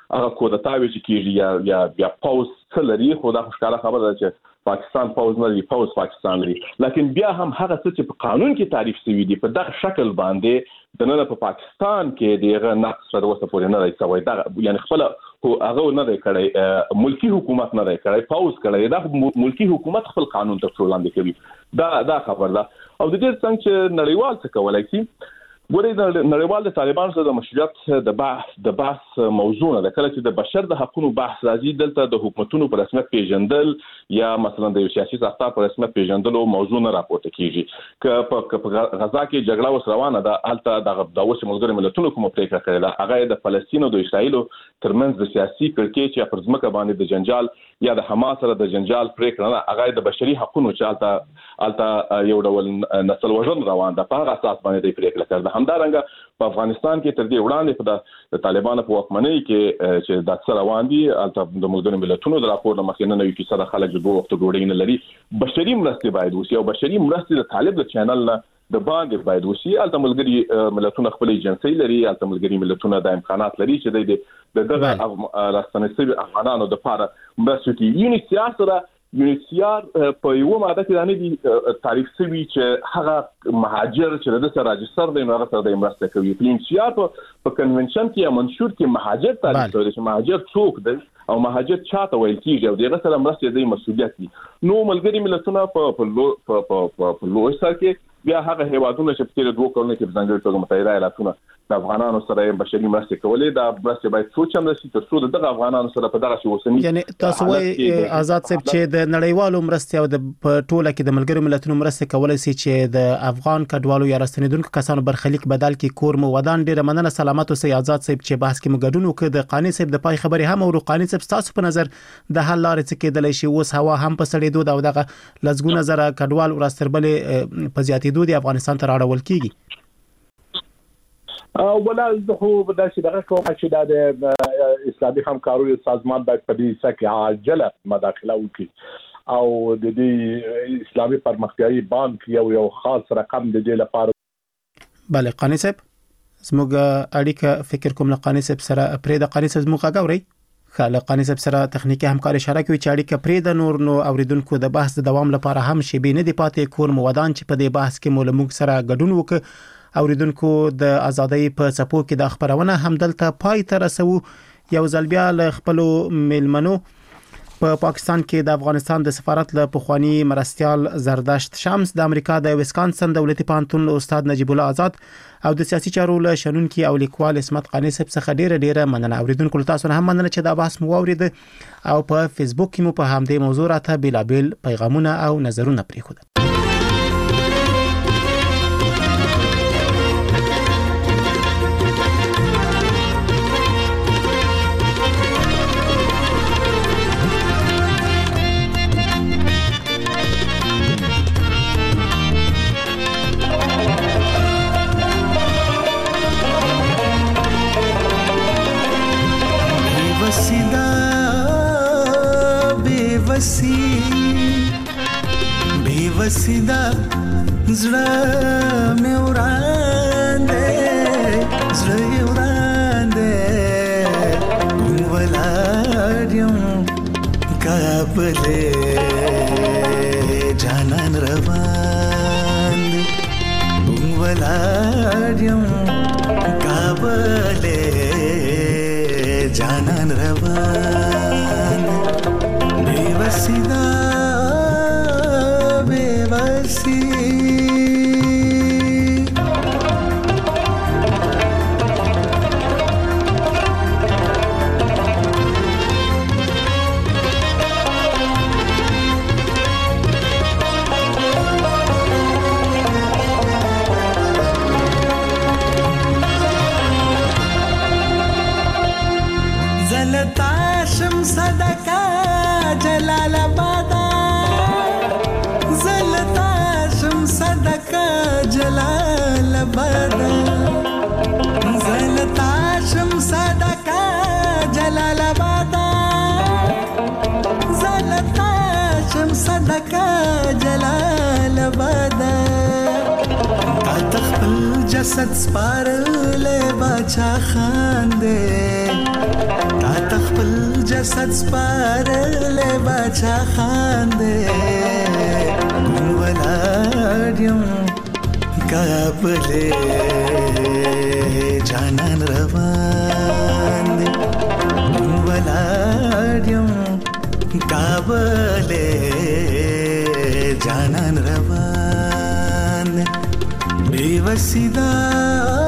هغه کودتاوي چې کیږي یا بیا پاوز څلري خو دا ښکاره خبره ده چې پاکستان پاوز نه لري پاوز پاکستان لري لکه بیا هم هغه څه چې په قانون کې تعریف شوی دی په دغه شکل باندې د نن په پاکستان کې دغه نقص سره وسه پورې نه راځي دا یعنی خپل هغه نه دی کړی ملکی حکومت نه دی کړی پاوز کړی دا ملکی حکومت خپل قانون تر وړاندې کوي دا خبر ده او د دې څنګه چې نړیوال څه کولای شي ګورې د نړیوال د طالبانو سره د مشروعیت د بحث موضوع نه کله چې د بشر د حقوقو بحث راځي دلته د حکومتونو په رسمیت پیژندل یا مثلا د سیاسي ساختار په رسمیت پیژندلو موضوع نه راپورته کیږي که په غزا کې جګړه وس روانه ده الته د اوس ملګرو ملتونو کوم پریکړه کړې ده هغه د فلسطین او د اسرایل ترمنځ د سیاسي کړکېچ یا پر ځمکه باندې د جنجال یا د حماس سره د جنجال پریکړه نه هغه د بشري حقوقو چې الته یو ډول نسل وژن روان ده په هغه اساس باندې د پریکړه کړه همدارنګه په افغانستان کې تر دې وړاندې په د طالبانو په واکمنۍ کې چې د اکثر روان دي البته د ملګرو ملتونو د راپور مخینه نه وي چې سره خلک د دوه وخت ډوډۍ نه لري بشري مرستې باید وشي او بشري مرستې د طالب د چینل نه د باندې باید وشي البته ملګري ملتونو خپل ایجنسي لري البته ملګري ملتونو د امکانات لري چې د دغه راستنسي افغانانو د لپاره مرستې کوي یونیسیار په یو ماده کې باندې دي تعریف شوی چې هغه مهاجر چې د سره راجستر دی نو هغه سره د مرسته کوي یونیسیار په کنونشن کې یا منشور کې مهاجر تعریف شوی چې مهاجر څوک دی او مهاجر چاته ویل کیږي او دغه سره مرسته دی مسؤلیت دي نو ملګری ملتونه په لوی سر کې بیا هغه هیوادونه چې په تیر 2 کلونو کې ځانګړي توګه متحده ایالاتونه د افغانانو سره بشري مرستې کولې دا مرستې باید سوچم نشي تر څو دغه افغانانو سره په دغه شی وسني یعنی تاسو وايي آزاد صاحب چې د نړیوالو مرستې او د ټوله کې د ملګرو ملتونو مرستې کولای شي چې د افغان کډوالو یا راستنیدونکو کسانو برخلیک بدل کې کور مو ودان ډیره مننه سلامات اوسئ آزاد صاحب چې بحث کې مګډون وکړ د قانی صاحب د پای خبري هم او قانی صاحب تاسو په نظر د حل لارې څه کېدلی شي اوس هوا هم په سړې دود او دغه لزګونه زره کډوال او راستربلې په زیاتېدو د افغانستان تر اړول کیږي ولا خو دا چې دغه کوم چې د اسلامي همکارۍ سازمان د پدې کې عاجله مداخله وکړي او د دې اسلامي پرمختیايي بانک یو خاص رقم د دې لپاره بله قانی صاحب زموږ اړیکه فکر کوم لقانی صاحب سره پرې د قانی صاحب زموږ غوړي خاله قانی صاحب سره تخنیکی همکاري اشاره کوي چې اړیکه پرې د نور نو اوریدونکو د بحث د دوام لپاره هم شی به نه دی پاتې کور مودان چې په دې بحث کې مولموږ سره ګډون وکړي اوریدونکو د ازادۍ په څپو کې د خبرونه هم دلته پای ته رسو یو ځل بیا له خپل میلمنو په پاکستان کې د افغانستان د سفارت له پخوانی مرستيال زردشت شمس د امریکا د ویسکانسن دولتي پانتون استاد نجیب الله آزاد او د سیاسي چارو له شنونکي او لیکوال اسمت قانی صاحب څخه ډیره مننه اوریدونکو تاسو هم مننه چې دا بحث مو اورید او په فیسبوک کې مو په همدې موضوع راته بلابل پیغامونه او نظرونه پریښود बेवसीदा زړه مې وراندې ولادم کابلې جانان روان ولادم کابلې جانان روان बेवसीदा صدقه جلال آباد تا تخپل جسد سپارلې بچا خاندې تا تخپل جسد سپارلې بچا خاندې ولادم کابلې جانان روان دي ولادم کابلې جانان روان بے وسیدہ